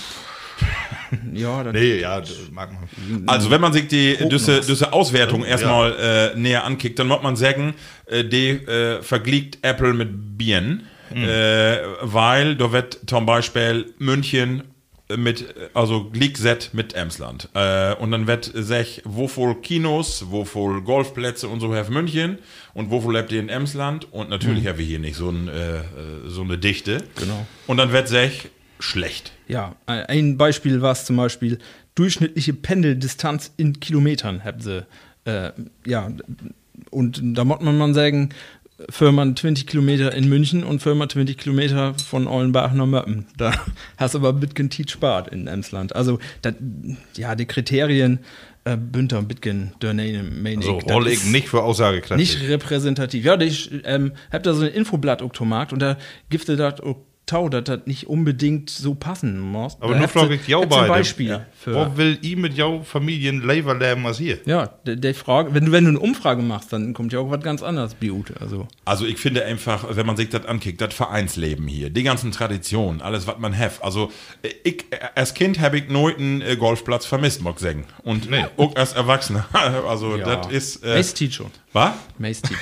Ja, das Nee, ja, das mag man. Also wenn man sich die diese, Prognos. diese Auswertung erstmal äh, näher ankickt, dann muss man sagen, äh, die äh, vergleicht Apple mit Bien, äh, weil da wird zum Beispiel München mit, also League-Set mit Emsland. Äh, und dann wird sich, wo voll Kinos, wo voll Golfplätze und so have München und wo voll lebt ihr in Emsland und natürlich haben wir hier nicht so, ein, äh, so eine Dichte. Genau. Und dann wird sich schlecht. Ja, ein Beispiel war es zum Beispiel durchschnittliche Pendeldistanz in Kilometern, habt sie. Äh, ja, und da muss man mal sagen, Firma zwanzig Kilometer in München und Firma zwanzig Kilometer von Ollenbach nach Möppen. Da hast du aber ein bisschen Tiet spart in Emsland. Also, dat, ja, die Kriterien äh, Bünter ein bisschen dörnein, meine So, ich. Das hol ich ist nicht für aussagekräftig. nicht repräsentativ. Ja, ich ähm, hab da so ein Infoblatt auf dem Markt und da gifte das auch tau, dass das nicht unbedingt so passen muss. Aber Da nur habt frage ihr- ich jou habt ihr ein beide. Beispiel für. Wo will ich mit jou Familien lieber leben als hier? Ja, der, der Frage, wenn du, wenn du eine Umfrage machst, dann kommt ja auch was ganz anderes, Biute. Also. Also ich finde einfach, wenn man sich das ankickt, das Vereinsleben hier, die ganzen Traditionen, alles, was man hat. Also äh, ich, äh, als Kind habe ich nooit einen äh, Golfplatz vermisst, mag ich sagen. Und Nee. auch als Erwachsener. Also das ist... Äh, Mace Teach schon. was? Mace Teach.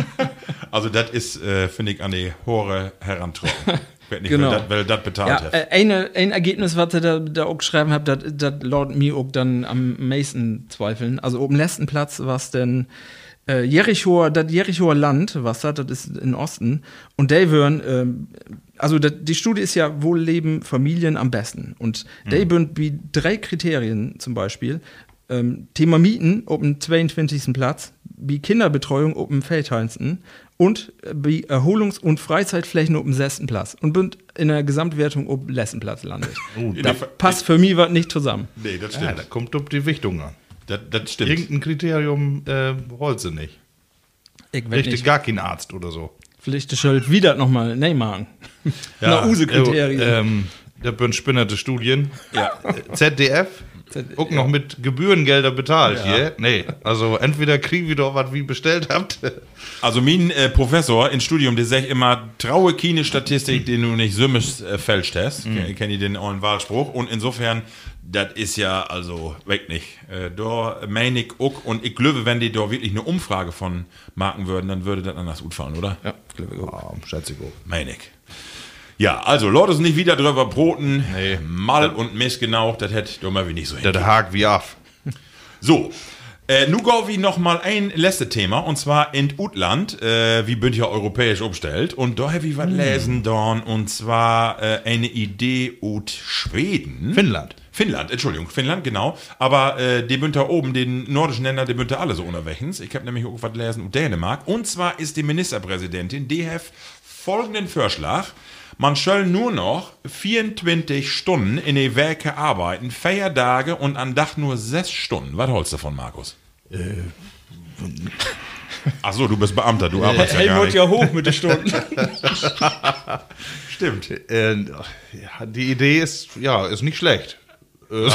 Also das ist, äh, finde ich, an die Hore herantrauen. Ich weiß nicht, Genau. weil das- weil das bezahlt Ja, hat. äh, eine, ein Ergebnis, was ihr da, da auch geschrieben habt, das das laut mir auch dann am meisten zweifeln. Also oben letzten Platz war es denn äh, Jerichoer, das Jerichoer Land, was das, das ist in Osten. Und die würden, ähm, also dat, die Studie ist ja, wo leben Familien am besten? Und die würden wie drei Kriterien zum Beispiel. Ähm, Thema Mieten auf dem zweiundzwanzigsten Platz, wie Kinderbetreuung auf dem vierzehnten und wie Erholungs- und Freizeitflächen auf dem sechsten Platz und bin in der Gesamtwertung auf dem letzten Platz landet. In Da der- passt für mich was nicht zusammen. Nee, das Ja, stimmt. da kommt auf die Wichtung an. das, das stimmt. Irgendein Kriterium äh, rollt sie nicht. Ich weiß Richtig nicht. gar kein Arzt oder so. Vielleicht ist halt wieder nochmal Neymar. Na, Use-Kriterien. Äh, ähm, da bin spinnerte Studien. Ja. Z D F. Auch noch mit Gebührengelder bezahlt hier. Nee, also entweder kriegen wir doch was wie bestellt habt. Also mein äh, Professor im Studium, der sagt immer, traue keine Statistik, den du nicht sümmisch äh, fälscht hast. Mhm. Kennt ihr den ollen Wahlspruch? Und insofern, das ist ja also weg nicht. Äh, da meine ich auch, und ich glaube, wenn die da wirklich eine Umfrage von machen würden, dann würde das anders gut fallen, oder? Ja, glaube ich auch. Oh, schätze ich auch. Meine ich. Ja, also Leute sind nicht wieder drüber broten. Nee. Mal und missgenaucht, das hätte doch mal wie nicht so hin. Der hakt wie af. So, äh, nu gau wie noch mal ein letztes Thema, und zwar in Utland, äh, wie bünd ja europäisch umstellt, und da habe ich was lesen, dann, und zwar äh, eine Idee ut Schweden. Finnland. Finnland, Entschuldigung, Finnland, genau. Aber äh, die bünd da oben, den nordischen Länder, die bünd da alle so unterwegs. Ich habe nämlich auch was lesen ut Dänemark. Und zwar ist die Ministerpräsidentin, die hat folgenden Vorschlag. Man soll nur noch vierundzwanzig Stunden in die Werke arbeiten, vier Tage und an Dach nur sechs Stunden. Was holst du davon, Markus? Ach so, du bist Beamter, du arbeitest ja gar Helmut nicht. ja hoch mit den Stunden. Stimmt. Äh, ja, die Idee ist, ja, ist nicht schlecht. Äh,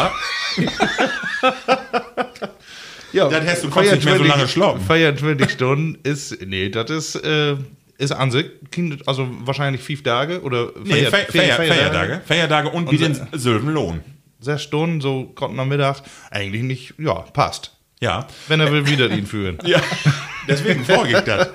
ja, Dann hast du konntest nicht mehr so lange schlafen. vierundzwanzig Stunden ist, nee, das ist, äh, ist an sich, kind- also wahrscheinlich fünf Tage oder Nee, Feier- Fe Feier- Feier- Feiertage. Feiertage und wie den selben Lohn. Sechs Stunden, so konnten am Mittag, eigentlich nicht, ja, passt. Ja. Wenn er will, wieder ihn führen. Ja, deswegen vorgeht das.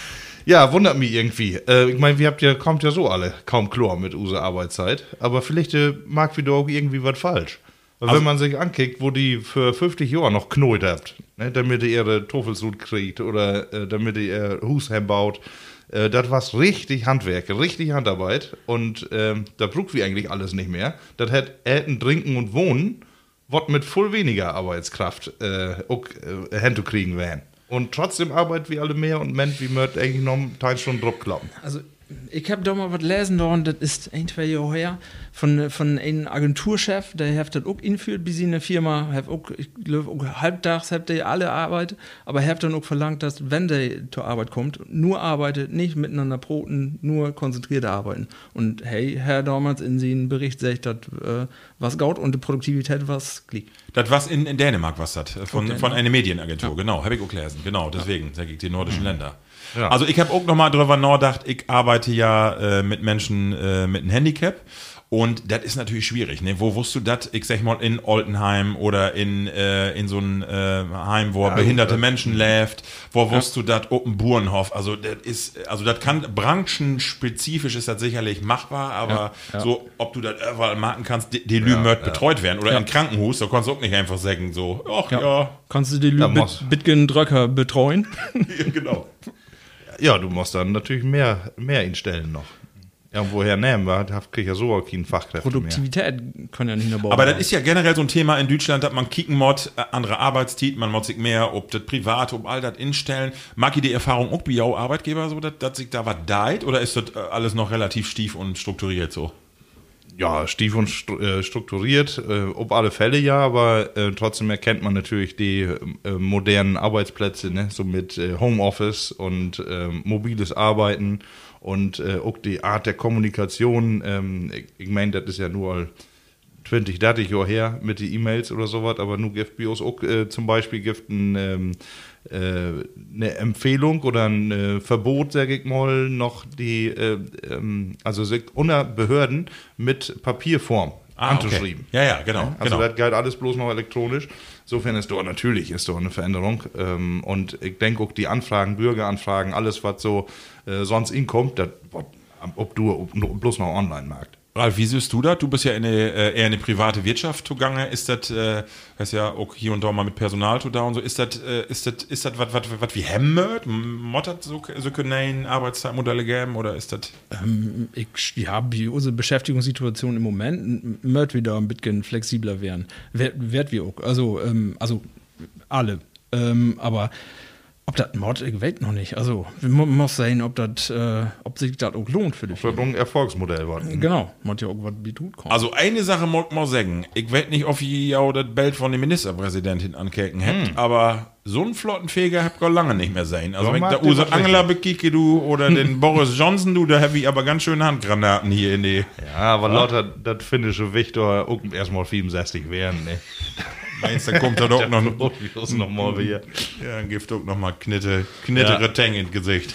Ja, wundert mich irgendwie. Äh, ich meine, wir habt ja, kommt ja so alle kaum klar mit unserer Arbeitszeit. Aber vielleicht äh, mag wieder auch irgendwie was falsch. Weil Also- wenn man sich ankickt, wo die für fünfzig Jahre noch knollt habt, ne, damit ihr ihre Toffelsud kriegt oder äh, damit ihr ihr Husheim baut, äh, das war richtig Handwerk, richtig Handarbeit. Und ähm, da braucht wir eigentlich alles nicht mehr. Das hätte Essen, Trinken und Wohnen, was mit voll weniger Arbeitskraft äh, auch äh, hinzukriegen wären. Und trotzdem arbeiten wir alle mehr und Mensch, wie möcht eigentlich noch einen Teil schon Druck klappen. Also, ich habe doch mal was lesen, da, und das ist ein, zwei Jahre her, von, von einem Agenturchef, der hat das auch eingeführt, bis in der Firma, hat auch, ich glaube, auch halbtags habt ihr alle Arbeit, aber hat dann auch verlangt, dass, wenn der zur Arbeit kommt, nur arbeitet, nicht miteinander broten, nur konzentriert arbeiten. Und hey, Herr damals in seinem Bericht sagt, dass äh, was gaut und die Produktivität was klick. Das was in, in Dänemark was das von, Okay, von ja. einer Medienagentur, genau, habe ich auch gelesen, genau, deswegen sage ich die nordischen Länder. Ja. Also ich habe auch noch mal drüber nachgedacht, ich arbeite ja äh, mit Menschen äh, mit einem Handicap und das ist natürlich schwierig, ne? Wo wusstest du das, ich sag mal in Oltenheim oder in, äh, in so ein äh, Heim, wo behinderte Menschen lebt, wo wusstest du das, Open Burenhof, also das ist, also das kann, branchenspezifisch ist das sicherlich machbar, aber so, ob du das überall machen kannst, die, die Lü mört betreut werden oder im Krankenhaus, da kannst du auch nicht einfach sagen, so, ach ja, Kannst du die Ja, Lü muss. Bit Bitgen Dröcker betreuen? genau. Ja, du musst dann natürlich mehr, mehr ihn stellen noch. Ja, woher nehmen wir? Da krieg ich ja so auch keinen Fachkräfte mehr. Produktivität kann ja nicht nur bauen. Aber das ist ja generell so ein Thema in Deutschland, dass man kicken mod, äh, andere Arbeitszeit, man mod sich mehr, ob das privat, ob all das instellen. Mag ich die Erfahrung auch bei jou Arbeitgeber so, dass, dass sich da was deit oder ist das äh, alles noch relativ stief und strukturiert so? Ja, stief und stru äh, strukturiert, äh, ob alle Fälle ja, aber äh, trotzdem erkennt man natürlich die äh, modernen Arbeitsplätze, ne? So mit äh, Homeoffice und äh, mobiles Arbeiten und äh, auch die Art der Kommunikation. Ähm, ich ich meine, das ist ja nur zwanzig, dreißig Jahre her mit den E-Mails oder sowas, aber nur gibt Bios auch äh, zum Beispiel gibt ein, ähm, äh, eine Empfehlung oder ein äh, Verbot, sag ich mal, noch die, äh, ähm, also sich unter Behörden mit Papierform anzuschreiben. Okay. Ja, ja, genau. Also genau. das geht alles bloß noch elektronisch. Insofern ist doch natürlich ist doch eine Veränderung. Ähm, und ich denke auch die Anfragen, Bürgeranfragen, alles was so äh, sonst inkommt, das, ob du ob, ob bloß noch Online-Markt. Ralf, wie siehst du das? Du bist ja in eine, äh, eher in eine private Wirtschaft zugange. Ist das, äh, hast ja auch hier und da mal mit Personal zu da und so, ist das, äh, ist das, ist das was, was, was wie hemmert? Mottert so, so können Arbeitszeitmodelle geben oder ist das? Ähm, ich, ja, die, unsere Beschäftigungssituation im Moment wird wieder ein bisschen flexibler werden. Werd, werd wir auch. Also, ähm, also alle. Ähm, aber ob das Mod, ich weiß noch nicht. Also, man muss sehen, ob das, äh, ob sich das auch lohnt für die Das wird Firma. ein Erfolgsmodell werden. Genau, muss ja auch was wie tut kommen. Also eine Sache muss man sagen. Ich weiß nicht, ob ihr ja das Bild von der Ministerpräsidentin ankecken habt, aber so einen Flottenfeger habt ihr lange nicht mehr sein. Also Ja, wenn ich mag da den Ursula was Angela bekicke, du, oder den Boris Johnson, du, da habe ich aber ganz schöne Handgranaten hier in die... Ja, aber lauter das finnische Wichtor auch erstmal vierundsechzig werden, ne? Meinst du, da kommt da doch noch... noch, noch mal wieder. Ja, dann gibt auch noch mal Knitte, knittere Ja. Tang ins Gesicht.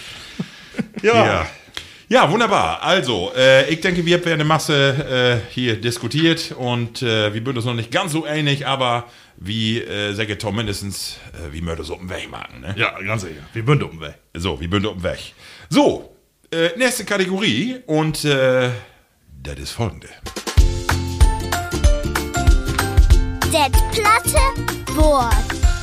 Ja. Ja, wunderbar. Also, äh, ich denke, wir haben eine Masse äh, hier diskutiert und äh, wir sind uns noch nicht ganz so ähnlich, aber wie, äh, sage ich Tom, mindestens, äh, wie wir so auf dem Weg machen. Ne? Ja, ganz sicher. Wir bünden um weg. So, wir sind auf dem Weg. So, äh, nächste Kategorie und äh, das ist folgende. Das platte Wort.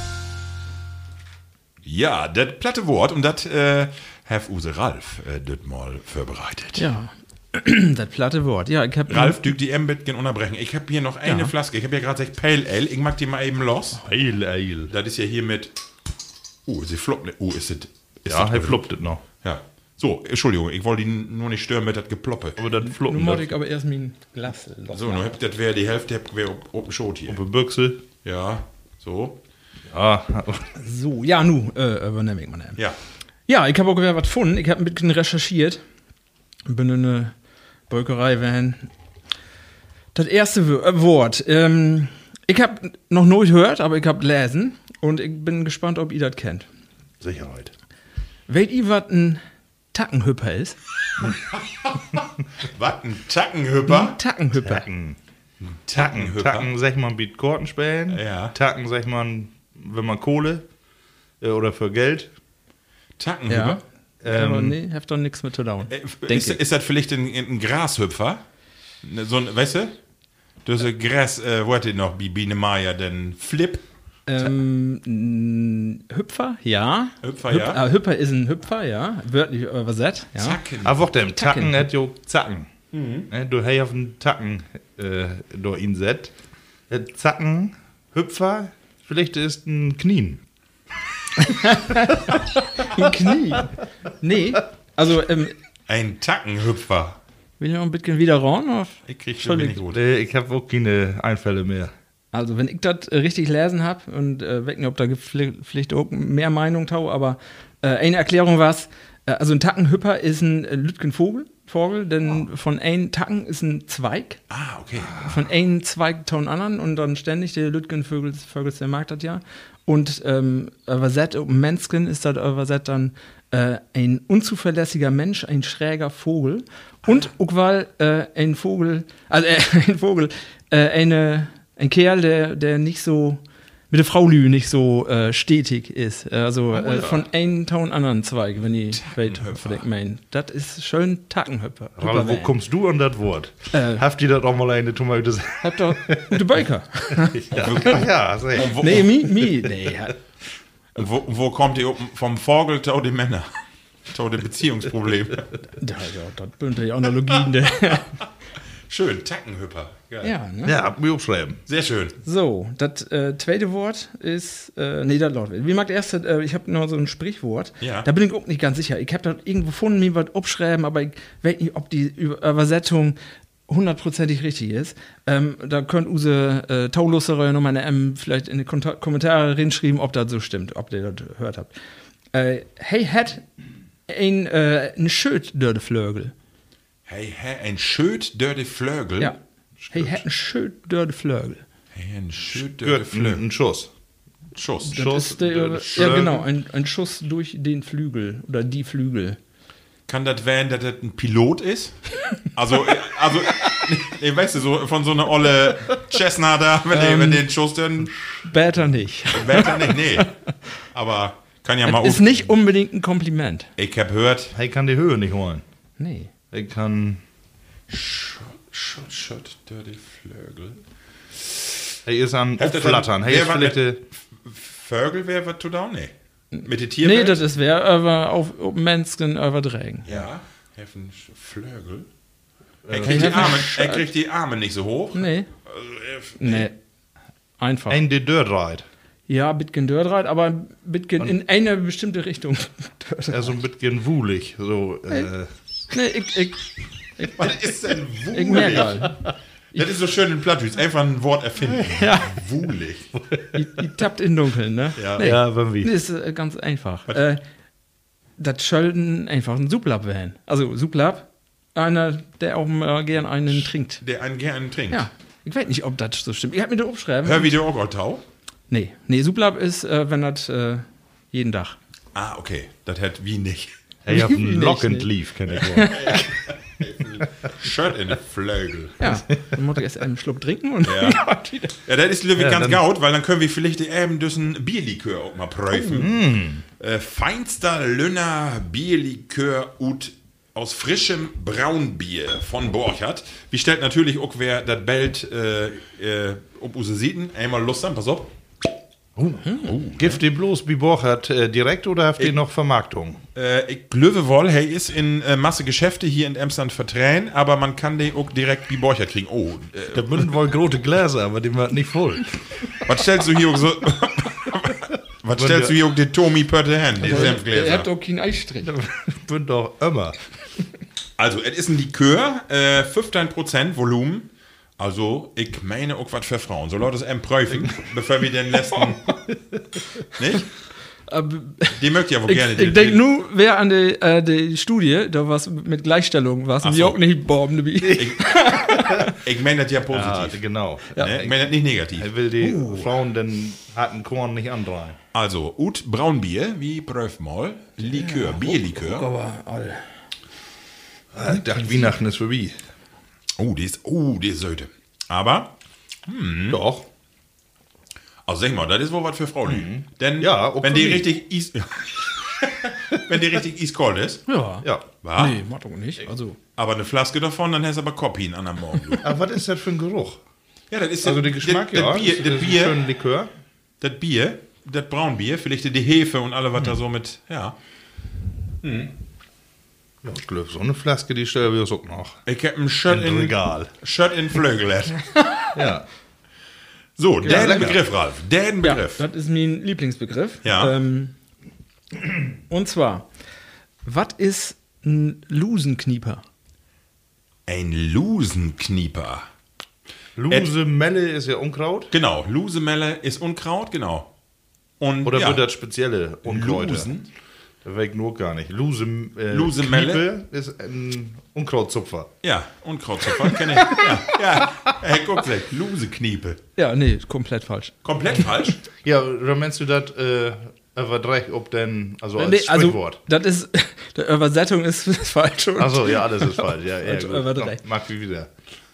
Ja, das platte Wort und das äh, hat Use Ralf äh, das mal vorbereitet. ja, das platte Wort. Ja, ich hab Ralf, du die M-Bit unterbrechen. Ich habe hier noch eine Ja. Flaske. Ich habe ja gerade gesagt Pale Ale. Ich mag die mal eben los. Eil, eil. Das ist ja hier mit. Oh, sie floppt nicht. Oh, ist es. Ist Ja, das er drin? floppt es noch. Ja. So, Entschuldigung, ich wollte ihn nur nicht stören mit das Geploppe. Aber das Nun floppen, muss das ich aber erst mein Glas. So, nur habt das wäre die Hälfte, wäre Open Shot hier. auf der Büchse. Ja, so. Ja, So, ja, nu, äh, übernehme ich mal. Ja. Ja, ich habe auch wieder was gefunden. Ich habe ein bisschen recherchiert. Bin in eine Bäuerei, wenn. Das erste W- äh, Wort. Ähm, ich habe noch nicht gehört, aber ich habe lesen. Und ich bin gespannt, ob ihr das kennt. Sicherheit. Weet ihr, was ein Tackenhüpper ist? Was, ein Tackenhüpper? Tackenhüpper. Tacken. Tackenhüpper. Tacken, sag ich mal, bietet Korten spielen. Ja. Tacken, sag ich mal, wenn man Kohle äh, oder für Geld. Tackenhüpper? Ja. aber nee, habt doch nichts mit zu tun. Äh, Denk ist, ich. ist das vielleicht ein, ein Grashüpfer? Ne, So ein, weißt du? Das ist Gras, äh, wo hat die noch, wie Biene Maya, denn Flip? Ähm, n- Hüpfer, ja. Hüpfer, Hüp- ja. äh, Hüpper ist ein Hüpfer, ja. Wörtlich übersetzt, ja. Zacken. Aber auch dem Tacken. Tacken hat jo Zacken. Ne, du hast auf den Tacken äh, durch ihn set. Äh, Zacken, Hüpfer, vielleicht ist ein Knien. Ein Knie. Nee, also, ähm, Ein Tackenhüpfer. will ich noch ein bisschen wieder ran? Auf? Ich krieg schon nicht Entschuldigung. gut. Äh, ich habe auch keine Einfälle mehr. Also, wenn ich das äh, richtig lesen habe und äh, weiß nicht, ob da gibt vielleicht vielleicht auch mehr Meinung tau, aber äh, eine Erklärung war äh, also ein Tackenhüpper ist ein äh, Lütgenvogel, Vogel, denn von einem Tacken ist ein Zweig, Ah, okay. von einem Zweig tau einen anderen und dann ständig der Lütgenvögel, Vögel, der mag das ja. Und ähm, übersetzt, auf dem Menschen ist das übersetzt dann äh, ein unzuverlässiger Mensch, ein schräger Vogel und auch weil äh, ein Vogel, also äh, ein Vogel, äh, eine, ein Kerl, der, der nicht so, mit der Frau Lü nicht so äh, stetig ist. Also äh, von einem Ton anderen Zweig, wenn ich weit mein. Das ist schön Tackenhüpper. Ralf, wo kommst du an das Wort? Äh. Habt ihr das auch mal eine Tomate? Habt doch gute Bäuker. ja, ja, sag ich. Wo, Nee, mi, mi, nee. Ja. wo, wo kommt ihr vom Vogel zu den Männern? Zu den Beziehungsproblemen. Ja, ja, das sind die Analogien. Der. Schön, Tackenhüpper. Geil. Ja, ne? Ja, hab mir aufschreiben. Sehr schön. So, das äh, zweite Wort ist, äh, nee, das Laut. Wie mag erst, äh, ich habe noch so ein Sprichwort. Ja. Da bin ich auch nicht ganz sicher. Ich habe da irgendwo gefunden, mir was abschreiben, aber ich weiß nicht, ob die Über- Übersetzung hundertprozentig richtig ist. Ähm, da könnt Use äh, Taulusserer nochmal eine M vielleicht in die Konta- Kommentare reinschreiben, ob das so stimmt, ob ihr das gehört habt. Äh, hey, hat ein, äh, ein Schöt dörde Flögel. Hey, hey, ein Schöt dörde Flögel. Ja. Hey, hat ein Schöt dörde Flögel. Hey, ein Schöt dörde Gehört Flögel. ein Schuss. Schuss. Das Schuss, ist der, der ja, Flögel. genau, ein, ein Schuss durch den Flügel oder die Flügel. Kann das werden, dass das ein Pilot ist? Also, äh, also, nee, weißt du, so von so einer olle Cessna da, wenn, ähm, wenn den Schuss dann, Später nicht. weiter nicht, nee. Aber kann ja mal Ist auf- nicht unbedingt ein Kompliment. Ich hab gehört, Ich kann die Höhe nicht holen. Nee. Ich kann. Schöt, Schöt, Schöt dörde Flögel. Hey, ist an Hat das Flattern. dann- Hey, wer ist war vielleicht. der- äh, Vögel wäre was zu down? Nee. Mit den Nee, Tierwelt? das ist wer aber auf, auf Menschen übertragen. Ja, helfen Sch- Flögel. Äh, Er kriegt, die helfen Arme, Sch- er kriegt die Arme nicht so hoch. Nee. Also, er- Nee. Einfach. Ein de Dörreit. ja, Bitgen Dörreit, aber ein Bitgen in eine bestimmte Richtung. Er ist so ein bisschen wuhlig. So, äh, nee, ich, ich, Was ist denn wuhlig? ich merke halt. Das ist so schön in Plattdeutsch. Einfach ein Wort erfinden. Ja. Wuhlig. Ich, ich tappt in Dunkeln, ne? Ja. Nee. ja, wenn wie. Das ist äh, ganz einfach. Äh, das sollten einfach ein Suplab werden. Also Suplab, einer, der auch mal gern einen trinkt. Der einen gerne trinkt. Ja, ich weiß nicht, ob das so stimmt. Ich hab mir das aufschreiben. Hör Video auch Tau? Nee, nee, Suplab ist, äh, wenn das äh, jeden Tag. Ah, okay. Das hat wie nicht. Hey, ich hab Nicht, einen Lock and Leaf, kenn ich wohl. Shirt in den Flögel. Ja, dann muss ich erst einen Schluck trinken und Ja. wieder. Ja, das ist wirklich Ja, ganz dann- gaut, weil dann können wir vielleicht eben diesen Bierlikör auch mal prüfen. Äh, feinster Lünner Bierlikör ut aus frischem Braunbier von Borchardt. Wie stellt natürlich auch wer das Belt äh, äh, ob use Sieten. Einmal Lust an, pass auf. Gift die bloß wie Borchardt äh, direkt oder habt ihr noch Vermarktung? Äh, ich glaube wohl, hey, ist in äh, Masse Geschäfte hier in Emsland verträgen, aber man kann den auch direkt wie Borchardt kriegen. Oh, äh, Da münden wohl große Gläser, aber die wird nicht voll. was stellst du hier auch so... Was stellst du hier auch den Tommy Pötte hin, die Ihr Senfgläser? habt auch keinen Eisstrich. Bünd doch immer. Also, es ist ein Likör, äh, fünfzehn Prozent Volumen. Also, ich meine auch was für Frauen. So laut es M prüfen, bevor wir den letzten Nicht? Aber Die mögt ja wohl ich gerne. ich denke nur, wer an der äh, die Studie, da was mit Gleichstellung was, Ach und so. die auch nicht bomben dabei. Ich, ich meine das ja Ja, positiv. genau. Ne? Ich meine das nicht negativ. Er will die Frauen den harten Korn nicht andrehen. Also, Ut Braunbier, wie prüf mal. Likör, Bierlikör. Aber, Alter. Ich dachte, Weihnachten ist vorbei. Oh, die ist, oh, die ist Söte. Aber, Doch. also sag mal, das ist wohl was für Frauen. Denn, Ja, auch wenn für die mich. richtig is wenn die richtig iskalt ist, Ja. Ja. war, Nee, macht doch nicht. Also, aber eine Flaske davon, dann hast du aber Kopien an am Morgen. du. Aber was ist das für ein Geruch? Ja, das ist Also das- der Geschmack, das, ja. Das Bier, ist- das ist ein Bier, schöner Likör. das Bier, das Braunbier, vielleicht die Hefe und alle, was da so mit, ja. Ja, ich glaube, so eine Flaske, die stellen wir uns auch noch. Ich hab ein Shirt Im in, Regal. Shirt in Flögel. Ja. So, der lecker. Begriff, Ralf. Der ja, Begriff. das ist mein Lieblingsbegriff. Ja. Ähm, und zwar, was ist ein Lusenknieper? Ein Lusenknieper. Luse Melle ist ja Unkraut. Genau, Lusemelle ist Unkraut, genau. Und Oder ja, wird das spezielle Unkräuter? Lusen? Da weg nur gar nicht. Luse, äh, Luse Melle? Kniepe ist ein Unkrautzupfer. Ja, Unkrautzupfer kenne ich. Ja, ja. Hey, guck mal, Lusekniepe. Ja, nee, komplett falsch. Komplett falsch. Ja, oder meinst du das äh, überdreht, ob denn, also als Nee, also, Sprichwort? das ist, die Übersetzung ist falsch. und- Achso, ja, alles ist falsch. Ja, ja, Und, gut. äh, warte, Komm, recht. mag wie wieder.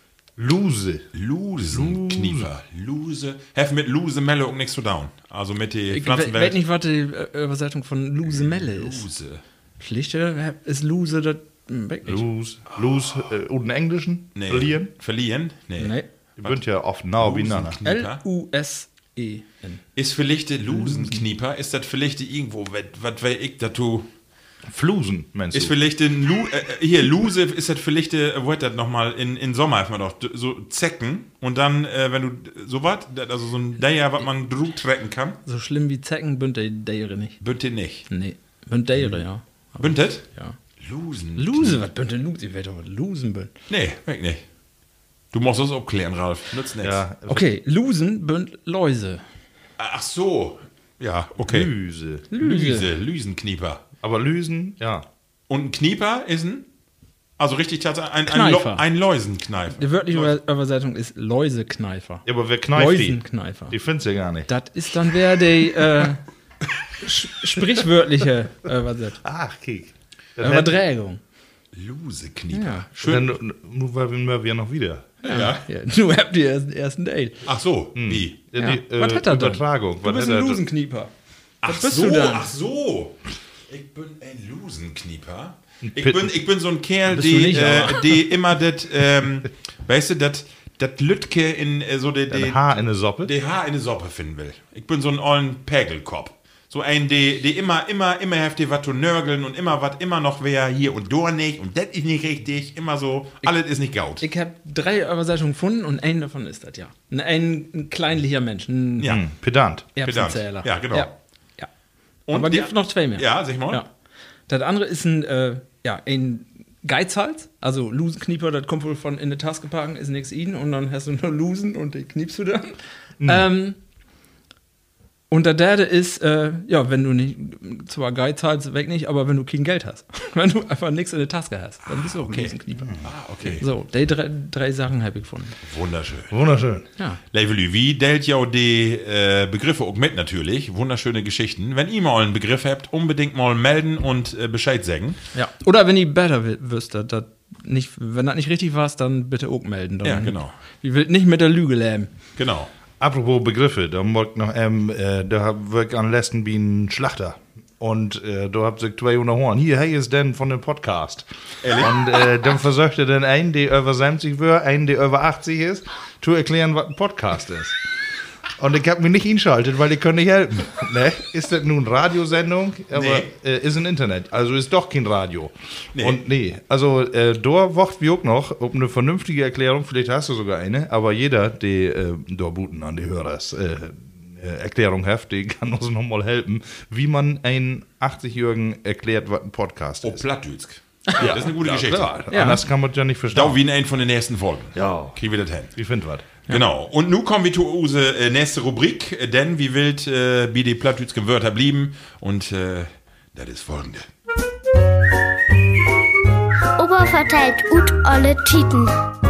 Luse. Lusenknieper. Luse. Hef mit Lusemelle und nichts zu down. Also mit die Ich we- Pflanzenwelt. weiß nicht, was die äh, Übersetzung von Lusemelle ist. Luse. Schlichte ist Luse, das hm, weg nicht. Lose. Lose. Äh, und im Englischen? Nee. Verlieren? Verlieren? Nee. Nee. Die sind ja oft nah beieinander. Lusenknieper. L U S E N. Ist vielleicht der Lusenknieper, ist das vielleicht irgendwo, was weiß ich dazu. Flusen, meinst Ist du? vielleicht ein Lu äh, hier, Luse ist das vielleicht, äh, wo hat das nochmal, in, in Sommer hat man doch d- so Zecken und dann, äh, wenn du so was, also so ein Deier, was man drüber trecken kann, So schlimm wie Zecken bünd der Deiere nicht. bündte nicht. Nee, bünd Deiere, ja. Aber, Bündet? ja. Lusen. Luse, was bünd denn Luse? Ich weiß doch, was Lusen bünd. Nee, weg nicht. Du musst das abklären, Ralf. Nützt nichts. Ja, Okay, Lusen bünd Läuse. Ach so. Ja, okay. Lüse. Lüse, Lüsenknieper. Aber Lüsen, ja. Und ein Knieper ist ein, also richtig tatsächlich, ein, ein, Lo, Kneifer. ein Läusenkneifer. Die wörtliche Über- Übersetzung ist Läusekneifer. Ja, aber wer kneift die? Läusenkneifer. Die find's ja gar nicht. Das ist dann wer die äh, sch- sprichwörtliche Übersetzung. Ach, kiek. Das hätte- Übertragung. Luseknieper. Ja. Schön. Dann, nur weil wir ja noch wieder. Ja. Ja, du habt die ersten, ersten Date. Ach so, wie? Ja, Ja. die, äh, Was hat er dann? Übertragung. Du Was bist hat ein er- Lusenknieper. Ach bist so, du dann? ach so. Ich bin ein Lusenknieper. Ich Pit- bin, ich bin so ein Kerl, Bist du die, nicht, äh, aber. die immer das, ähm, weißt du, das das Lütke in äh, so die, die, Ein Haar in der Suppe. die Haar in eine Suppe finden will. Ich bin so ein ollen Pägelkopf. So ein, die, die immer, immer, immer heftig was zu nörgeln und immer was, immer noch wer hier und da nicht und das ist nicht richtig. Immer so, alles ist nicht gaut. Ich habe drei Übersetzungen gefunden und ein davon ist das, ja. Ein, ein, ein kleinlicher Mensch, ein Ja. Hm, Pedant. Erbsenzähler. Ja, genau. Ja. ja. Und Aber der- gibt noch zwei mehr. Ja, sag mal. Ja. Das andere ist ein, äh, ja, ein Geizhals, also Lusenknieper, das kommt wohl von in der Taske packen, ist nix ihn und dann hast du nur Lusen und die kniepst du dann. Mhm. Ähm, und der dritte ist, äh, ja, wenn du nicht, zwar Geizhals weg nicht, aber wenn du kein Geld hast. Wenn du einfach nichts in der Taske hast, dann bist du auch ein Lusenknieper. Ah, okay. So, die drei, drei Sachen habe ich gefunden. Wunderschön. Wunderschön. Ja. Levelü, wie delt ja die äh, Begriffe auch mit natürlich. Wunderschöne Geschichten. Wenn ihr mal einen Begriff habt, unbedingt mal melden und äh, Bescheid sagen. Ja. Oder wenn ihr besser wi- wisst, dass das nicht, wenn das nicht richtig war, dann bitte auch melden. Dann Ja, genau. Ich will nicht mit der Lüge lähmen. Genau. Apropos Begriffe, da mag noch, ähm, äh, da wirkt an letzten wie ein Schlachter. Und äh, da habt ihr zwei unter Horn. Hier, hey, ist denn von dem Podcast. Und äh, dann versucht er dann einen, der über siebzig wird, einen, der über achtzig ist, zu erklären, was ein Podcast ist. Und ich hab mich nicht einschaltet, weil ich kann nicht helfen. Ne? Ist das nun Radiosendung? Aber Nee. äh, ist ein Internet, also ist doch kein Radio. Nee. Und nee, also äh, da wacht wir auch noch, ob eine vernünftige Erklärung, vielleicht hast du sogar eine, aber jeder, der äh, da buten an die Hörers äh, äh, Erklärung hat, die kann uns nochmal helfen, wie man einen achtzig-Jährigen erklärt, was ein Podcast Oh, ist. Plattdütsk. Ja, das ist eine gute Ja, Geschichte. klar. Ja. Anders kann man ja nicht verstehen. Genau wie in einer von den nächsten Folgen. Ja. Kriegen wir das hin. Wie findet was? Genau. Und nun kommen wir zu unsere äh, nächste Rubrik, äh, denn wie wild äh, wie die Plattdütschen Wörter blieben. Und äh, das ist folgende. Opa verteilt ut alle Titen.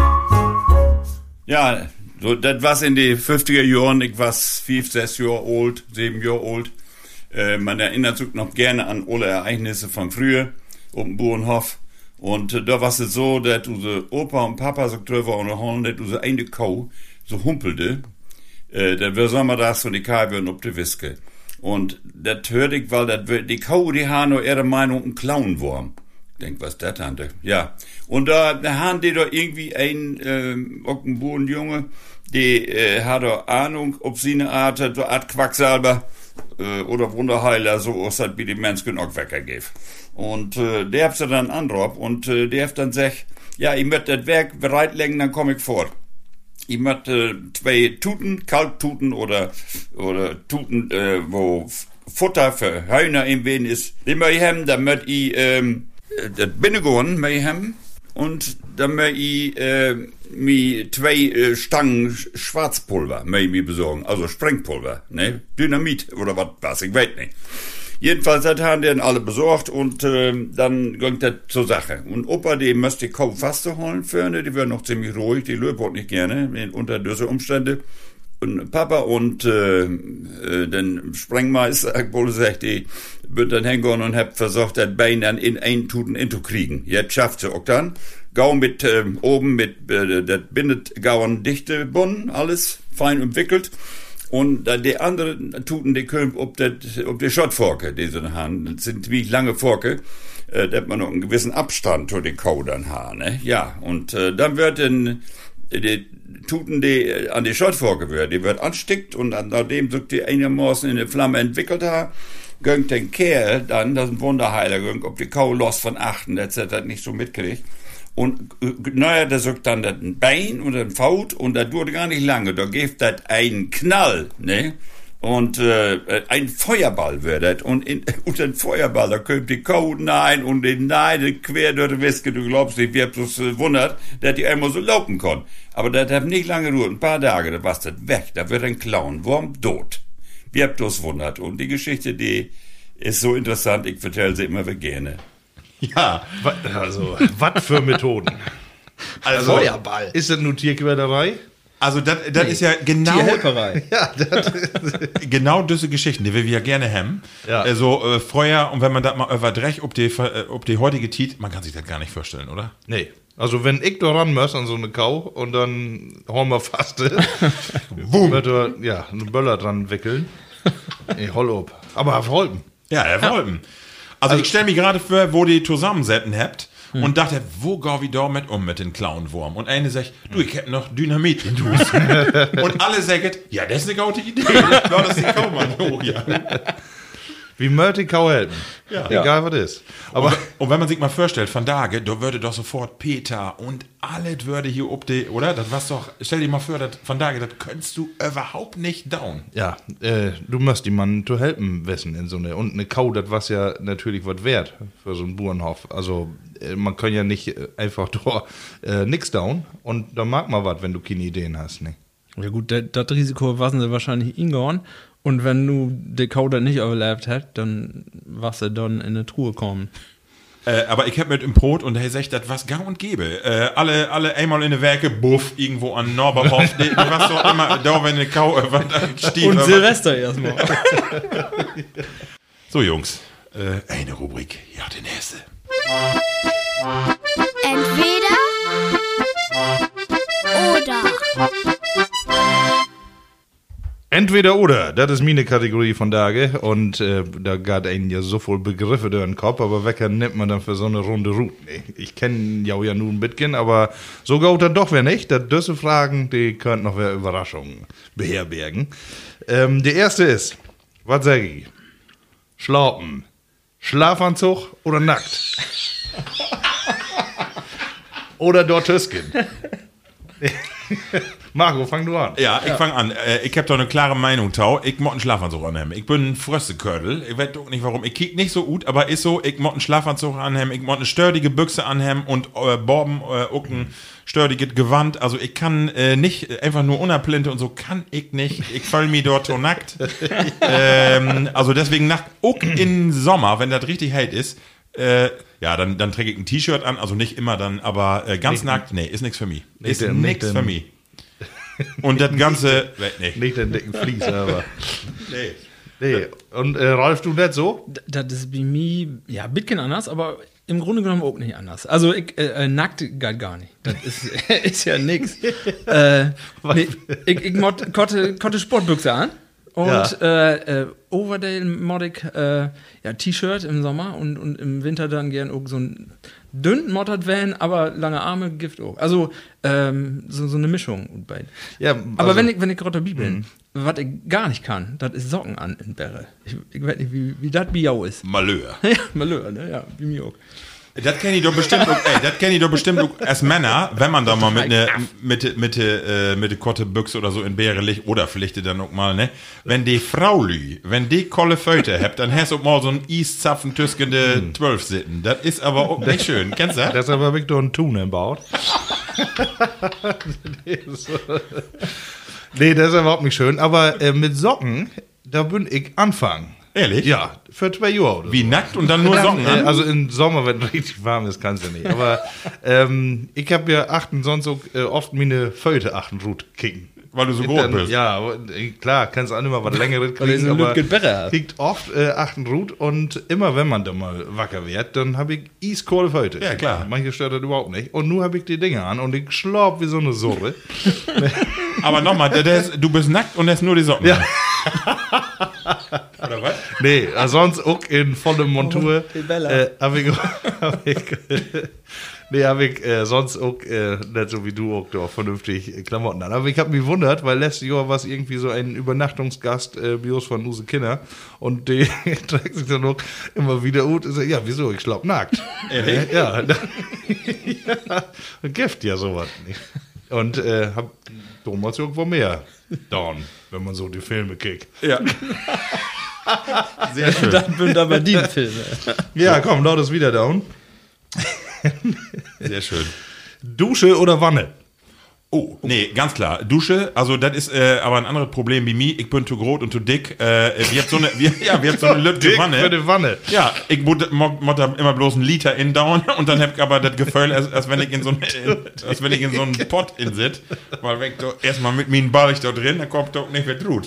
Ja, so, das was in die fünfziger Jahren, ich war fünf, sechs Jahre alt, sieben Jahre alt. Äh, man erinnert sich noch gerne an alle Ereignisse von früher, auf dem Bauernhof. Und äh, da war es so, dass unsere Opa und Papa so drüber und holen, dass unsere eine Kuh so humpelte. Äh, dann wir sagen wir das so die Kuh würden auf die Wiske. Und das hörte ich, weil das, die Kuh, die haben nur ihre Meinung ein Clownwurm. Ich denk, was ist das, Tante? Ja. Und da, da haben die doch irgendwie ein, äh, auch ein Bauernjunge, die äh, hat doch Ahnung, ob sie eine Art, so eine Art Quacksalber äh, oder Wunderheiler, so ist das, wie die Menschen auch weggegeben. Und äh, der hat sie dann andrauf und äh, der hat dann gesagt, ja, ich möchte das Werk bereitlegen, dann komme ich fort. Ich möchte äh, zwei Tuten, Kalbtuten oder, oder Tuten, äh, wo Futter für Hühner im Wen ist, die möchte ich haben, dann möchte ich, ähm, das Binnengorn möchte ich haben und dann möchte ich, äh, mir zwei äh, Stangen Schwarzpulver möchte ich mir besorgen, also Sprengpulver, ne, Dynamit oder was, was, ich weiß nicht. Jedenfalls hat haben den alle besorgt und äh, dann ging das zur Sache. Und Opa, die müsste kaum Faste holen für, ne? Die wären noch ziemlich ruhig, die löbt nicht gerne unter diese Umstände. Und Papa und äh, äh, den Sprengmeister, wohl sagt, die wird dann hingehen und hab versucht, das Bein dann in ein Tuten inzukriegen. Jetzt schafft sie auch dann. Gau mit äh, oben mit, äh, das bindet Gauen dichte Bunnen, alles fein umwickelt. Und dann die anderen Tuten, die können ob das, ob die Schottforke, die sie haben. Das sind wie lange Forke, äh, da hat man noch einen gewissen Abstand zu den Kau dann haben, ne? Ja, und äh, dann wird dann die Tuten, die an die Schottforke wird, die wird anstickt und dann, nachdem sich die einigermaßen in der Flamme entwickelt hat, gönnt den Kerl dann, das ist ein Wunderheiler, gönnt, ob die Kau los von achten, et cetera nicht so mitkriegt. Und naja, da sagt dann das ein Bein und ein Faut und das dauert gar nicht lange. Da gibt das einen Knall, ne? Und äh, ein Feuerball wird das. Und in, unter den Feuerball, da kommt die Kuh nein und den Nein quer durch die Wiske. Du glaubst nicht, wie habt es äh, wundert, dass die einmal so laufen kann. Aber das hat nicht lange gedauert. Ein paar Tage, da war's das weg. Da wird ein Clownwurm tot. Wie habt es wundert. Und die Geschichte, die ist so interessant, ich vertelle sie immer gerne. Ja, Also, was für Methoden? Also, Feuerball. Ist das nur Tierquälerei? also das das ist ja genau, Tierhelferei. Ja, das genau diese Geschichten, die wir ja gerne haben. Ja. Also äh, Feuer, und wenn man das mal überdreht, ob die, äh, ob die heutige Tiet, man kann sich das gar nicht vorstellen, oder? Nee. Also, wenn ich da ran muss an so eine Kau und dann hauen wir fast, wird er, ja, einen Böller dran wickeln. Ich hol ob. Aber auf Holpen. Ja, er wollten. Also, ich stelle mich gerade vor, wo die zusammensetzen habt hm. und dachte, wo gau wie da mit um mit den Clownwurm? Und eine sagt, du, ich hab noch Dynamit in Hus. Und alle sagen, ja, das ist eine gute Idee. Ich glaube, das ist die Kaumann hoch, ja. Wie möchte Kau helfen? Ja. Egal, was ist. Aber Aber und, und wenn man sich mal vorstellt, von Tage, da würde doch sofort Peter und alles würde hier ob die, oder? Das war's doch, stell dir mal vor, dat, von Tage, das könntest du überhaupt nicht down. ja, äh, du musst die Mann zu helfen wissen in so eine. Und eine Kau, das was ja natürlich was wert für so einen Bauernhof. Also, äh, man kann ja nicht äh, einfach da äh, nix down. Und da mag man was, wenn du keine Ideen hast, ne? Ja gut, das Risiko waren sie wahrscheinlich ingehauen. Und wenn du die Kau dann nicht überlebt hätt, dann warst du dann in eine Truhe kommen. Äh, aber ich hab mit im Brot und er sagt, das was gang und gäbe. Äh, alle, alle einmal in der Werke, buff, irgendwo an Norberhof. Du warst doch immer da, wenn eine Kau über stieg. Und Silvester erstmal. So, Jungs, äh, eine Rubrik. Ja, die nächste. Entweder oder. Entweder oder, das ist meine Kategorie von Tage und äh, da geht einen ja so voll Begriffe durch den Kopf, aber wecker nimmt man dann für so eine Runde Route. Nee, ich kenne ja ja nun ein bisschen, aber so geht dann doch wer nicht. Das diese Fragen, die könnten noch wer Überraschungen beherbergen. Ähm, die erste ist, was sag ich? Schlaupen, Schlafanzug oder nackt? Oder dort Tüsken? Marco, fang du an. Ja, ich fang an. Äh, ich hab doch eine klare Meinung, Tau. Ich muss einen Schlafanzug anhaben. Ich bin ein Fröstekördel. Ich weiß doch nicht warum. Ich kiek nicht so gut, aber ist so, ich muss einen Schlafanzug anhaben. Ich muss eine stödige Büchse anhaben und äh, Borben, äh, auch ein stödiges Gewand. Also ich kann äh, nicht einfach nur unerplinte und so kann ich nicht. Ich fühl mich dort so nackt. ähm, also deswegen nackt. Auch im Sommer, wenn das richtig heiß ist, Äh, ja, dann, dann träge ich ein T-Shirt an, also nicht immer dann, aber äh, ganz nicht, nackt, nee, ist nichts für mich. Ist der- nichts nicht für den- mich. Und das Ganze, nee. Nicht den dicken Fließ, aber. nee. Nee. Und äh, Ralf, du nicht so? D- Das ist bei mir, ja, ein bisschen anders, aber im Grunde genommen auch nicht anders. Also, ich, äh, äh, nackt geht gar nicht. Das ist, ist ja nix. äh, nee, ich ich mod, konnte, konnte Sportbüchse an. Und Ja. äh, äh, Overdale mod ich äh, ja, T-Shirt im Sommer und, und im Winter dann gern auch so ein dünn moddert Van, aber lange Arme, Gift auch. Also ähm, so, so eine Mischung. Und beid. Ja, aber also- wenn ich, wenn ich gerade dabei bin, was ich gar nicht kann, das ist Socken an in Bäre. Ich, ich weiß nicht, wie, wie das bei jou ist. Malheur. Ja, Malheur, ne? Ja, wie mir auch. Das kenne ich doch bestimmt, auch, ey, das kenne ich doch bestimmt auch als Männer, wenn man da mal mit ne, mit, mit, äh, mit der Kottebüchse oder so in Bäre liegt, oder vielleicht dann auch mal, ne, wenn die Frau lü, wenn die kolle Föte habt, dann hast du auch mal so ein Eiszapfen tüskende zwölf sitten. Das ist aber auch nicht schön. Kennst du das? Das habe ich doch einen Thun im Bauch. nee, so. nee, das ist überhaupt nicht schön. Aber äh, mit Socken, da bin ich anfangen. Ehrlich? Ja, für zwei Jahre oder Wie so. nackt und dann nur Socken Äh, an? also im Sommer, wenn es richtig warm ist, kannst du nicht. Aber ähm, ich habe ja achten sonst auch äh, oft meine Föte achten Rut kicken. Weil du so groß Dann, bist. ja, aber, äh, klar, kannst du auch nicht mal was längeres Weil du so kriegen, ein aber Lütgen Berre hast. kriegt oft äh, achten Rut und immer wenn man da mal wacker wird, dann habe ich eiskohle Föte. Ja, klar. Manche stört das überhaupt nicht. Und nun habe ich die Dinge an und ich schlapp wie so eine Surre. Aber nochmal, der, der ist, du bist nackt und er ist nur die Socken. Ja. an. Oder was? Nee, äh, sonst auch in vollem Montur. die Bella. Äh, hab ich, hab ich, nee, hab ich äh, sonst auch, äh, nicht so wie du auch, doch vernünftig äh, Klamotten an. Aber ich hab mich gewundert, weil letztes Jahr war es irgendwie so ein Übernachtungsgast äh, Bios von Use Kinder und die trägt sich dann auch immer wieder gut. Und sagt, ja, wieso? Ich schlapp nackt. Ehrlich? Äh, ja, ja, Gift ja sowas nicht. Und äh, hab damals irgendwo mehr down, wenn man so die Filme kickt. Ja. Sehr schön. Dann bin aber die Filme. Ja, komm, laut ist wieder down. Sehr schön. Dusche oder Wanne? Oh, nee, ganz klar. Dusche, also das ist äh, aber ein anderes Problem wie mir. Ich bin zu groß und zu dick. Äh, wir haben so eine, wir, ja, wir haben so eine Lütte Dick Wanne. für die Wanne. Ja, ich muss da immer bloß einen Liter in down und dann hab ich aber das Gefühl, als, als wenn ich in so einen, als wenn ich in so einen Pott in sit, weil wenn ich da erstmal mit mir einen Ball ich da drin, dann kommt doch nicht mehr Trut.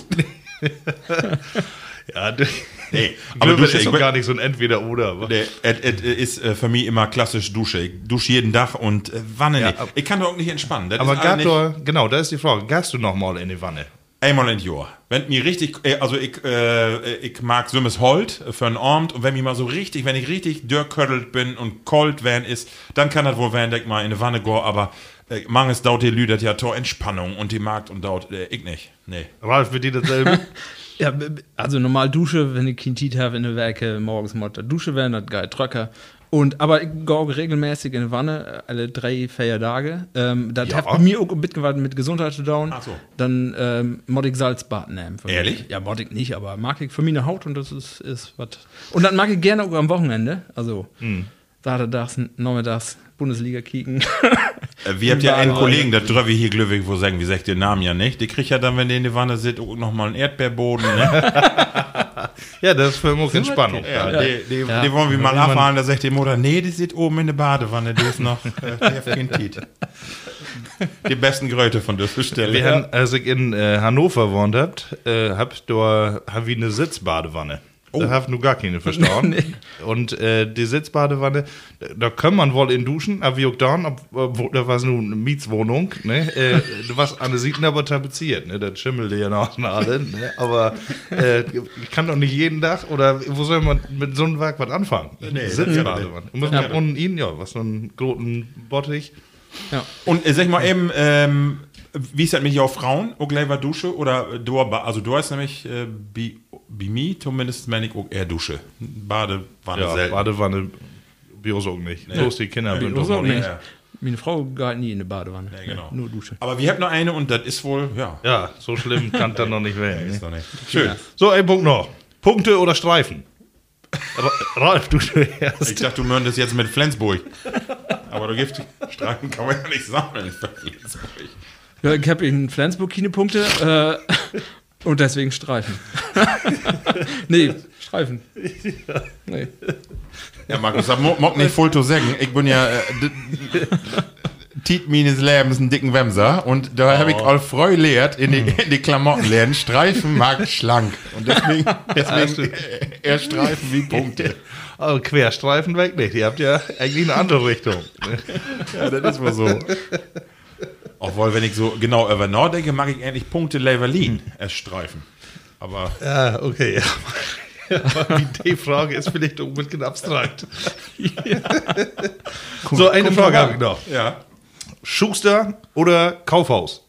Ja, du, Nee, aber aber Dusche Dusche, ist ich doch bin- gar nicht so ein Entweder-Oder. aber- Nee, es es ist äh, für mich immer klassisch Dusche. Ich dusche jeden Tag und äh, Wanne Ja, nicht. ab- Ich kann doch auch nicht entspannen. Das Aber ist alle nicht Gator, genau, da ist die Frage. Gehst du noch mal in die Wanne? einmal in Jahr. Wenn mir richtig, äh, also ich, äh, ich mag Sümmes Holt für einen Abend und wenn mir mal so richtig, wenn ich richtig dürrkördelt bin und kalt werden ist, dann kann das wohl werden, dass ich mal in eine Wanne go, aber äh, manches dauert die Lüdert ja Tor Entspannung und die Markt und dauert, äh, ich nicht. Nee. Ralf, wird dir dasselbe? Ja, b- b- also normal Dusche, wenn ich kein Tiet habe in der Werke, morgens mal der Dusche werden, das geil Tröcker. Und, aber ich gehe auch regelmäßig in die Wanne, alle drei, vier Tage. Ähm, das Ja. hat bei mir auch ein bisschen mit Gesundheit zu tun. Ach so. Dann ähm, mod ich Salzbad nehmen. für mich. Ehrlich? Ja, mod ich nicht, aber mag ich für meine Haut und das ist, ist was. Und dann mag ich gerne auch am Wochenende, also Hm. Saturdags, Nachmittags, Bundesliga kicken. Äh, wir habt ja einen Wanne. Kollegen, der drüber hier glücklich, wo sagen, wie sagt den Namen ja nicht. Die kriegt ja dann, wenn der in die Wanne sitzt, auch noch mal einen Erdbeerboden, ne? Ja, das ist für mich Entspannung. Ja, Ja. Die, die, Ja. die wollen wir mal Wenn man- abfahren, da sagt die Mutter, nee, die sitzt oben in der Badewanne, die ist noch, äh, die hat kein Tiet. Die besten Gröte von dieser Stelle. Wir haben, als ich in äh, Hannover gewohnt habt, äh, hab da hab ich eine Sitzbadewanne. Oh. Da hab nur gar keine verstanden. Und äh, die Sitzbadewanne, da, da kann man wohl in duschen, aber wie auch dann, obwohl da war nur eine Mietswohnung, ne? Äh, du warst an der Seiten aber tapeziert, ne? Das schimmelte ja noch alle, ne? Aber äh, ich kann doch nicht jeden Tag, oder wo soll man mit so einem Werk was anfangen? Nee, Sitzbadewanne. Und muss Ja. man unten ihn, ja, was so ein großen Bottich. Ja. Und äh, sag mal eben, ähm, wie ist das mit auch Frauen? Auch gleich war Dusche oder äh, du, also du hast nämlich äh, bei mir zumindest meine ich auch eher Dusche. Badewanne Ja, selten. Badewanne, Bios auch nicht. Bloß die Kinder. Nee, sind Bios doch auch mal- nicht. nicht. Meine Frau geht nie in die Badewanne. Ja, genau. Nur Dusche. Aber wir haben noch eine und das ist wohl, ja. Ja, so schlimm kann das noch nicht werden. Ist Ne? doch nicht. Schön. So, ein Punkt noch. Punkte oder Streifen? Ra Ralf, du zuerst. Ich dachte, du mörntest jetzt mit Flensburg. Aber du Gift, Streifen kann man ja nicht sammeln für Flensburg. Ja, ich habe in Flensburg keine Punkte äh, und deswegen Streifen. nee, Streifen. Nee. Ja, Markus, das mag nicht voll zu sagen. Ich bin ja äh, Tiet meines Lebens einen dicken Wemser und da Oh. habe ich all freu lehrt in die, in die Klamotten lernen. Streifen mag schlank. Und deswegen, deswegen äh, eher Streifen wie Punkte. Also Querstreifen weg nicht. Ihr habt ja eigentlich eine andere Richtung. Ja, das ist wohl so. Obwohl, wenn ich so genau über Nord denke, mag ich eigentlich Punkte Leverlin als Streifen. Aber Ja, okay. Ja, aber die Frage ist vielleicht ein bisschen abstrakt. So, eine Frage habe ich noch. ja. Schuster oder Kaufhaus?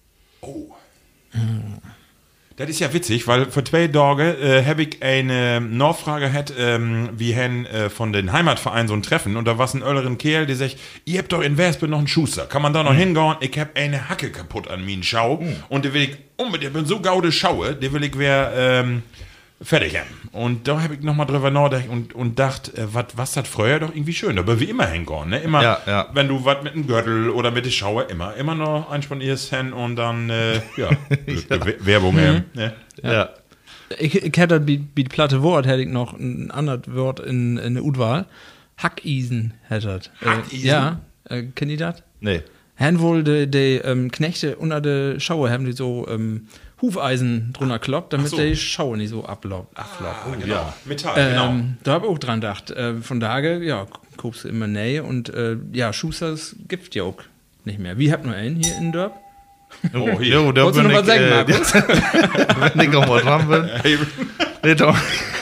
Das ist ja witzig, weil vor zwei Tagen äh, habe ich eine Nachfrage gehabt, ähm, wie hen äh, von den Heimatverein so ein Treffen und da war ein älteren Kerl, der sagt, ihr habt doch in Wespe noch einen Schuster, kann man da noch hingehen? Ich hab eine Hacke kaputt an mir in Schau und der will ich unbedingt, ich bin so gaude Schaue, der will ich wer ähm, fertig haben. Und da habe ich nochmal drüber nachgedacht und, und dachte, äh, wat, was das früher doch irgendwie schön, aber wie immer hingehen, ne? Immer, Ja, ja. wenn du was mit dem Gürtel oder mit der Schaue, immer, immer noch einspannierst hin und dann, äh, ja, ja. Werbung, mhm. ne? Ja. Ich, ich hätte wie die platte Wort, hätte ich noch ein anderes Wort in, in der Udwahl. Hackisen hätte ich. Hackisen? Äh, ja, äh, kennt ihr das? Nee. Haben wohl die, die ähm, Knechte unter der Schaue, haben die so ähm, Hufeisen drunter kloppt, damit so. die Schaue nicht so ablaubt. Ah, genau. Ja. Metall, genau. Ähm, da habe ich auch dran gedacht. Äh, von daher, ja, guckst du immer näher und äh, ja, Schusters gibt ja auch nicht mehr. Wie habt nur einen hier in Dörp? Oh, hier. Jo, da Wolltest du bin noch ich, was sagen, äh, Markus? wenn ich auch mal dran bin. Nee, Tom,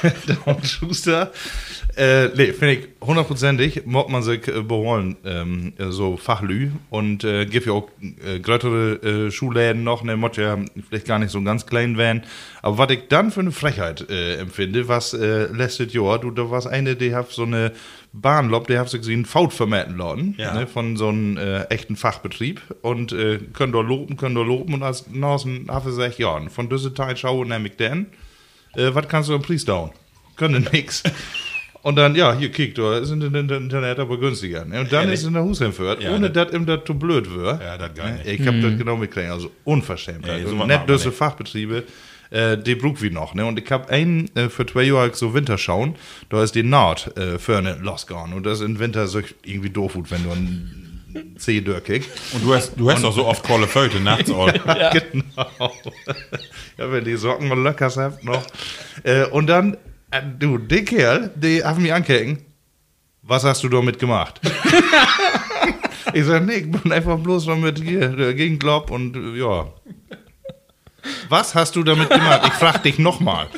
Tom Schuster. Äh, nee, finde ich hundertprozentig, mag man sich äh, beholen, ähm, so Fachlü und äh, gibt ja auch äh, größere äh, Schuhläden noch, ne, muss ja vielleicht gar nicht so ganz klein werden, aber was ich dann für eine Frechheit äh, empfinde, was äh, letztes Jahr, du, da war eine, die hat so eine Bahnlob, die hat sich gesehen, Faut vermetten lassen, Ja. ne, von so einem äh, echten Fachbetrieb und äh, können da loben, können da loben und als Nasen habe ich gesagt, ja, von dieser Teil schaue nämlich denn, äh, was kannst du am Preis down? Können nix. Und dann, ja, hier, kick, da ist in der Internet aber günstiger. Ne? Und dann Ehrlich? ist in der Husheimfurt, Ja, ohne das- dass ihm das zu blöd wird. Ja, das gar nicht. Ich hab das genau mitgekriegt, also unverschämt. Nee, Also sowas nicht machen wir diese nicht. Fachbetriebe, äh, die braucht wie noch. Ne? Und ich hab einen äh, für zwei Jahre so Winter schauen, da ist die Naht äh, für eine losgegangen. Und das ist im Winter so irgendwie doof, wenn du einen C-Dörr kickst. Und du hast, du hast doch so oft Kolle Föte nachts all. Ja, genau. Ja, wenn die Socken mal locker habt noch. Äh, und dann, äh, du, der Kerl, die haben mich ankecken. Was hast du damit gemacht? Ich sag, nee, ich bin einfach bloß noch mit hier gegen Glob und äh, ja. Was hast du damit gemacht? Ich frag dich nochmal.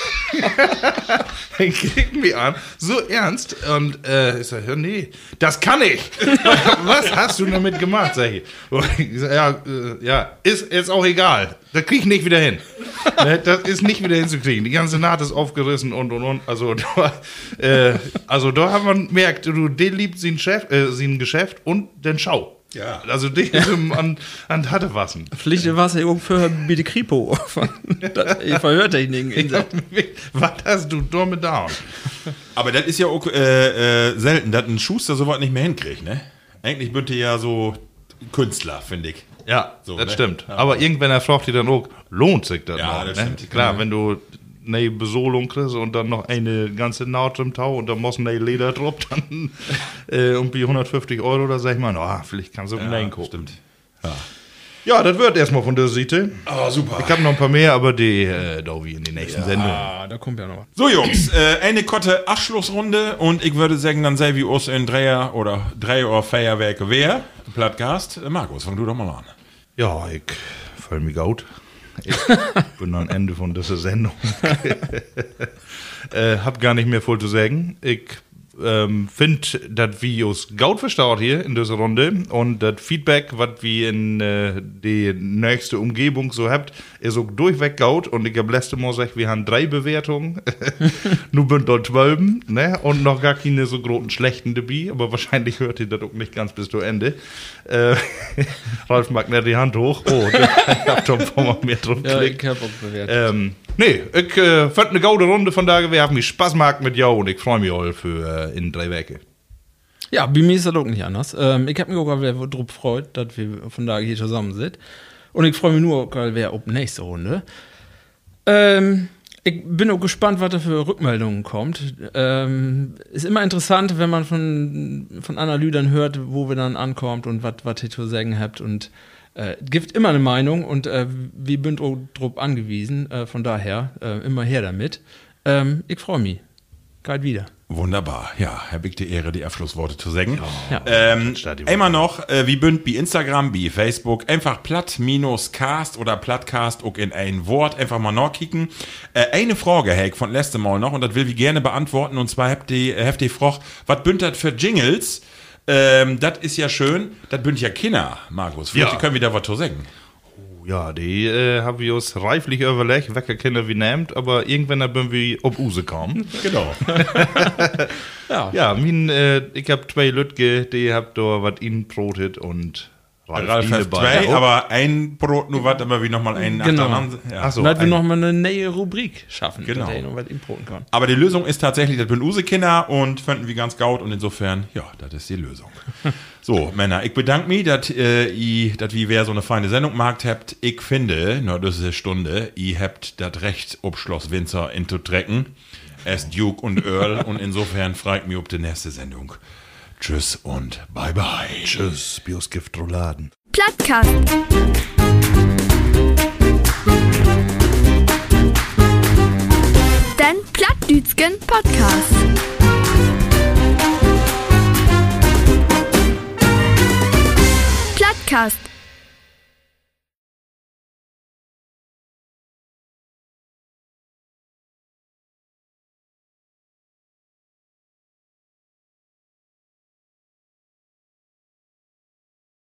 Er kriegt mich an, so ernst. Und äh, ich sag, ja, nee, das kann ich. Was hast du damit gemacht, sag ich. Und ich sag, ja, äh, ja, ist jetzt auch egal. Das krieg ich nicht wieder hin. Ne, das ist nicht wieder hinzukriegen. Die ganze Naht ist aufgerissen und und und. Also da, äh, also da hat man gemerkt, du, den liebt sie ein Chef, äh, sie ein Geschäft und den Schau. Ja. Also den ist ihm an, an Hatte wassen. Pflicht war es ja für bitte Kripo. Ich verhört dich nicht. Was hast du damit down? Aber das ist ja auch äh, äh, selten, dass ein Schuster sowas nicht mehr hinkriegt, ne? Eigentlich bitte ja so Künstler, finde ich. Ja, So, das ne? stimmt. Ja. Aber irgendwann er fragt die dann auch, lohnt sich das Ja, noch? das ne? stimmt. Klar, Ja. wenn du eine Besolung kriegst und dann noch eine ganze Naht im Tau und dann muss ein Leder drauf, dann äh, irgendwie hundertfünfzig Euro, da sag ich mal, oh, vielleicht kannst du einen Nein gucken. Stimmt. Ja, das wird erstmal von der Seite. Oh, super. Ich habe noch ein paar mehr, aber die äh, da wie in die nächsten Sendungen. Ah, da kommt ja noch was. So, Jungs, äh, eine kotte Abschlussrunde und ich würde sagen, dann sei wie uns in Dreier oder drei Uhr Feierwerke wer? Plattcast. Äh, Markus, fang du doch mal an. Ja, ich fühle mich gut. Ich bin am Ende von dieser Sendung. äh, hab gar nicht mehr voll zu sagen. Ich ähm, find, dass wir uns gut verstaut hier in dieser Runde und das Feedback, was wir in äh, die nächste Umgebung so habt, ist auch durchweg gut und ich habe letzte Mal gesagt, wir haben drei Bewertungen, nur bin dort zwölf, ne, und noch gar keine so großen schlechten dabei, aber wahrscheinlich hört ihr das auch nicht ganz bis zu Ende. Äh, Ralf mag nicht die Hand hoch, oh, ich hab doch ein paar Mal mehr drauf Ja, geklickt. ich hab auch bewertet. Ähm, nee, ich äh, fand eine gute Runde von daher, wir haben mich Spaß gemacht mit jou und ich freue mich all für äh, in drei Wochen. Ja, bei mir ist das auch nicht anders. Ähm, ich hab mich auch wieder drauf gefreut, dass wir von da hier zusammen sind. Und ich freue mich nur, weil wir auf die nächste Runde. Ähm, ich bin auch gespannt, was da für Rückmeldungen kommt. Ähm, ist immer interessant, wenn man von, von anderen Lüdern hört, wo wir dann ankommt und was ihr zu sagen habt. Und äh, gibt immer eine Meinung und äh, wir sind auch drauf angewiesen. Äh, von daher, äh, immer her damit. Ähm, ich freue mich. Geht wieder. Wunderbar, ja, Herr Bick, die Ehre, die Abschlussworte zu sagen. Ja. Ähm, immer noch, äh, wie bünd, wie Instagram, wie Facebook, einfach platt-cast oder plattcast auch in ein Wort, einfach mal nachkicken. Äh, eine Frage, Heck, von letztem Mal noch, und das will ich gerne beantworten, und zwar habt ihr, habt ihr gefragt, was bünd das für Jingles? Ähm, das ist ja schön, das bünd ja Kinder, Markus. Vielleicht Ja. können wir da was zu sagen. Ja, die äh, haben wir uns reiflich überlegt, welche Kinder wir nehmt, aber irgendwann haben wir auf Use kommen. Genau. Ja. Ja, mein, äh, ich hab zwei Lütge, die habt da was ihnen brotet und Ralf die hat dabei. zwei, aber ein Brot nur was, aber wie nochmal einen Genau. nacheinander. Ja. Ach so. Und dass wir ein- nochmal eine neue Rubrik schaffen, Genau. dass er noch was importen kann. Aber die Lösung ist tatsächlich, das sind Use-Kinder und fanden wir ganz gaut und insofern, ja, das ist die Lösung. So, Männer, ich bedanke mich, dass äh, ihr, dass wie wer so eine feine Sendung gemacht habt. Ich finde, na, das ist eine Stunde, ihr habt das Recht, ob Schloss Windsor in zu trecken. Es Duke und Earl und insofern fragt mich ob die nächste Sendung. Tschüss und bye bye. Tschüss, Biosgift Rouladen. Plattcast. Den Plattdütschen Podcast. Plattcast.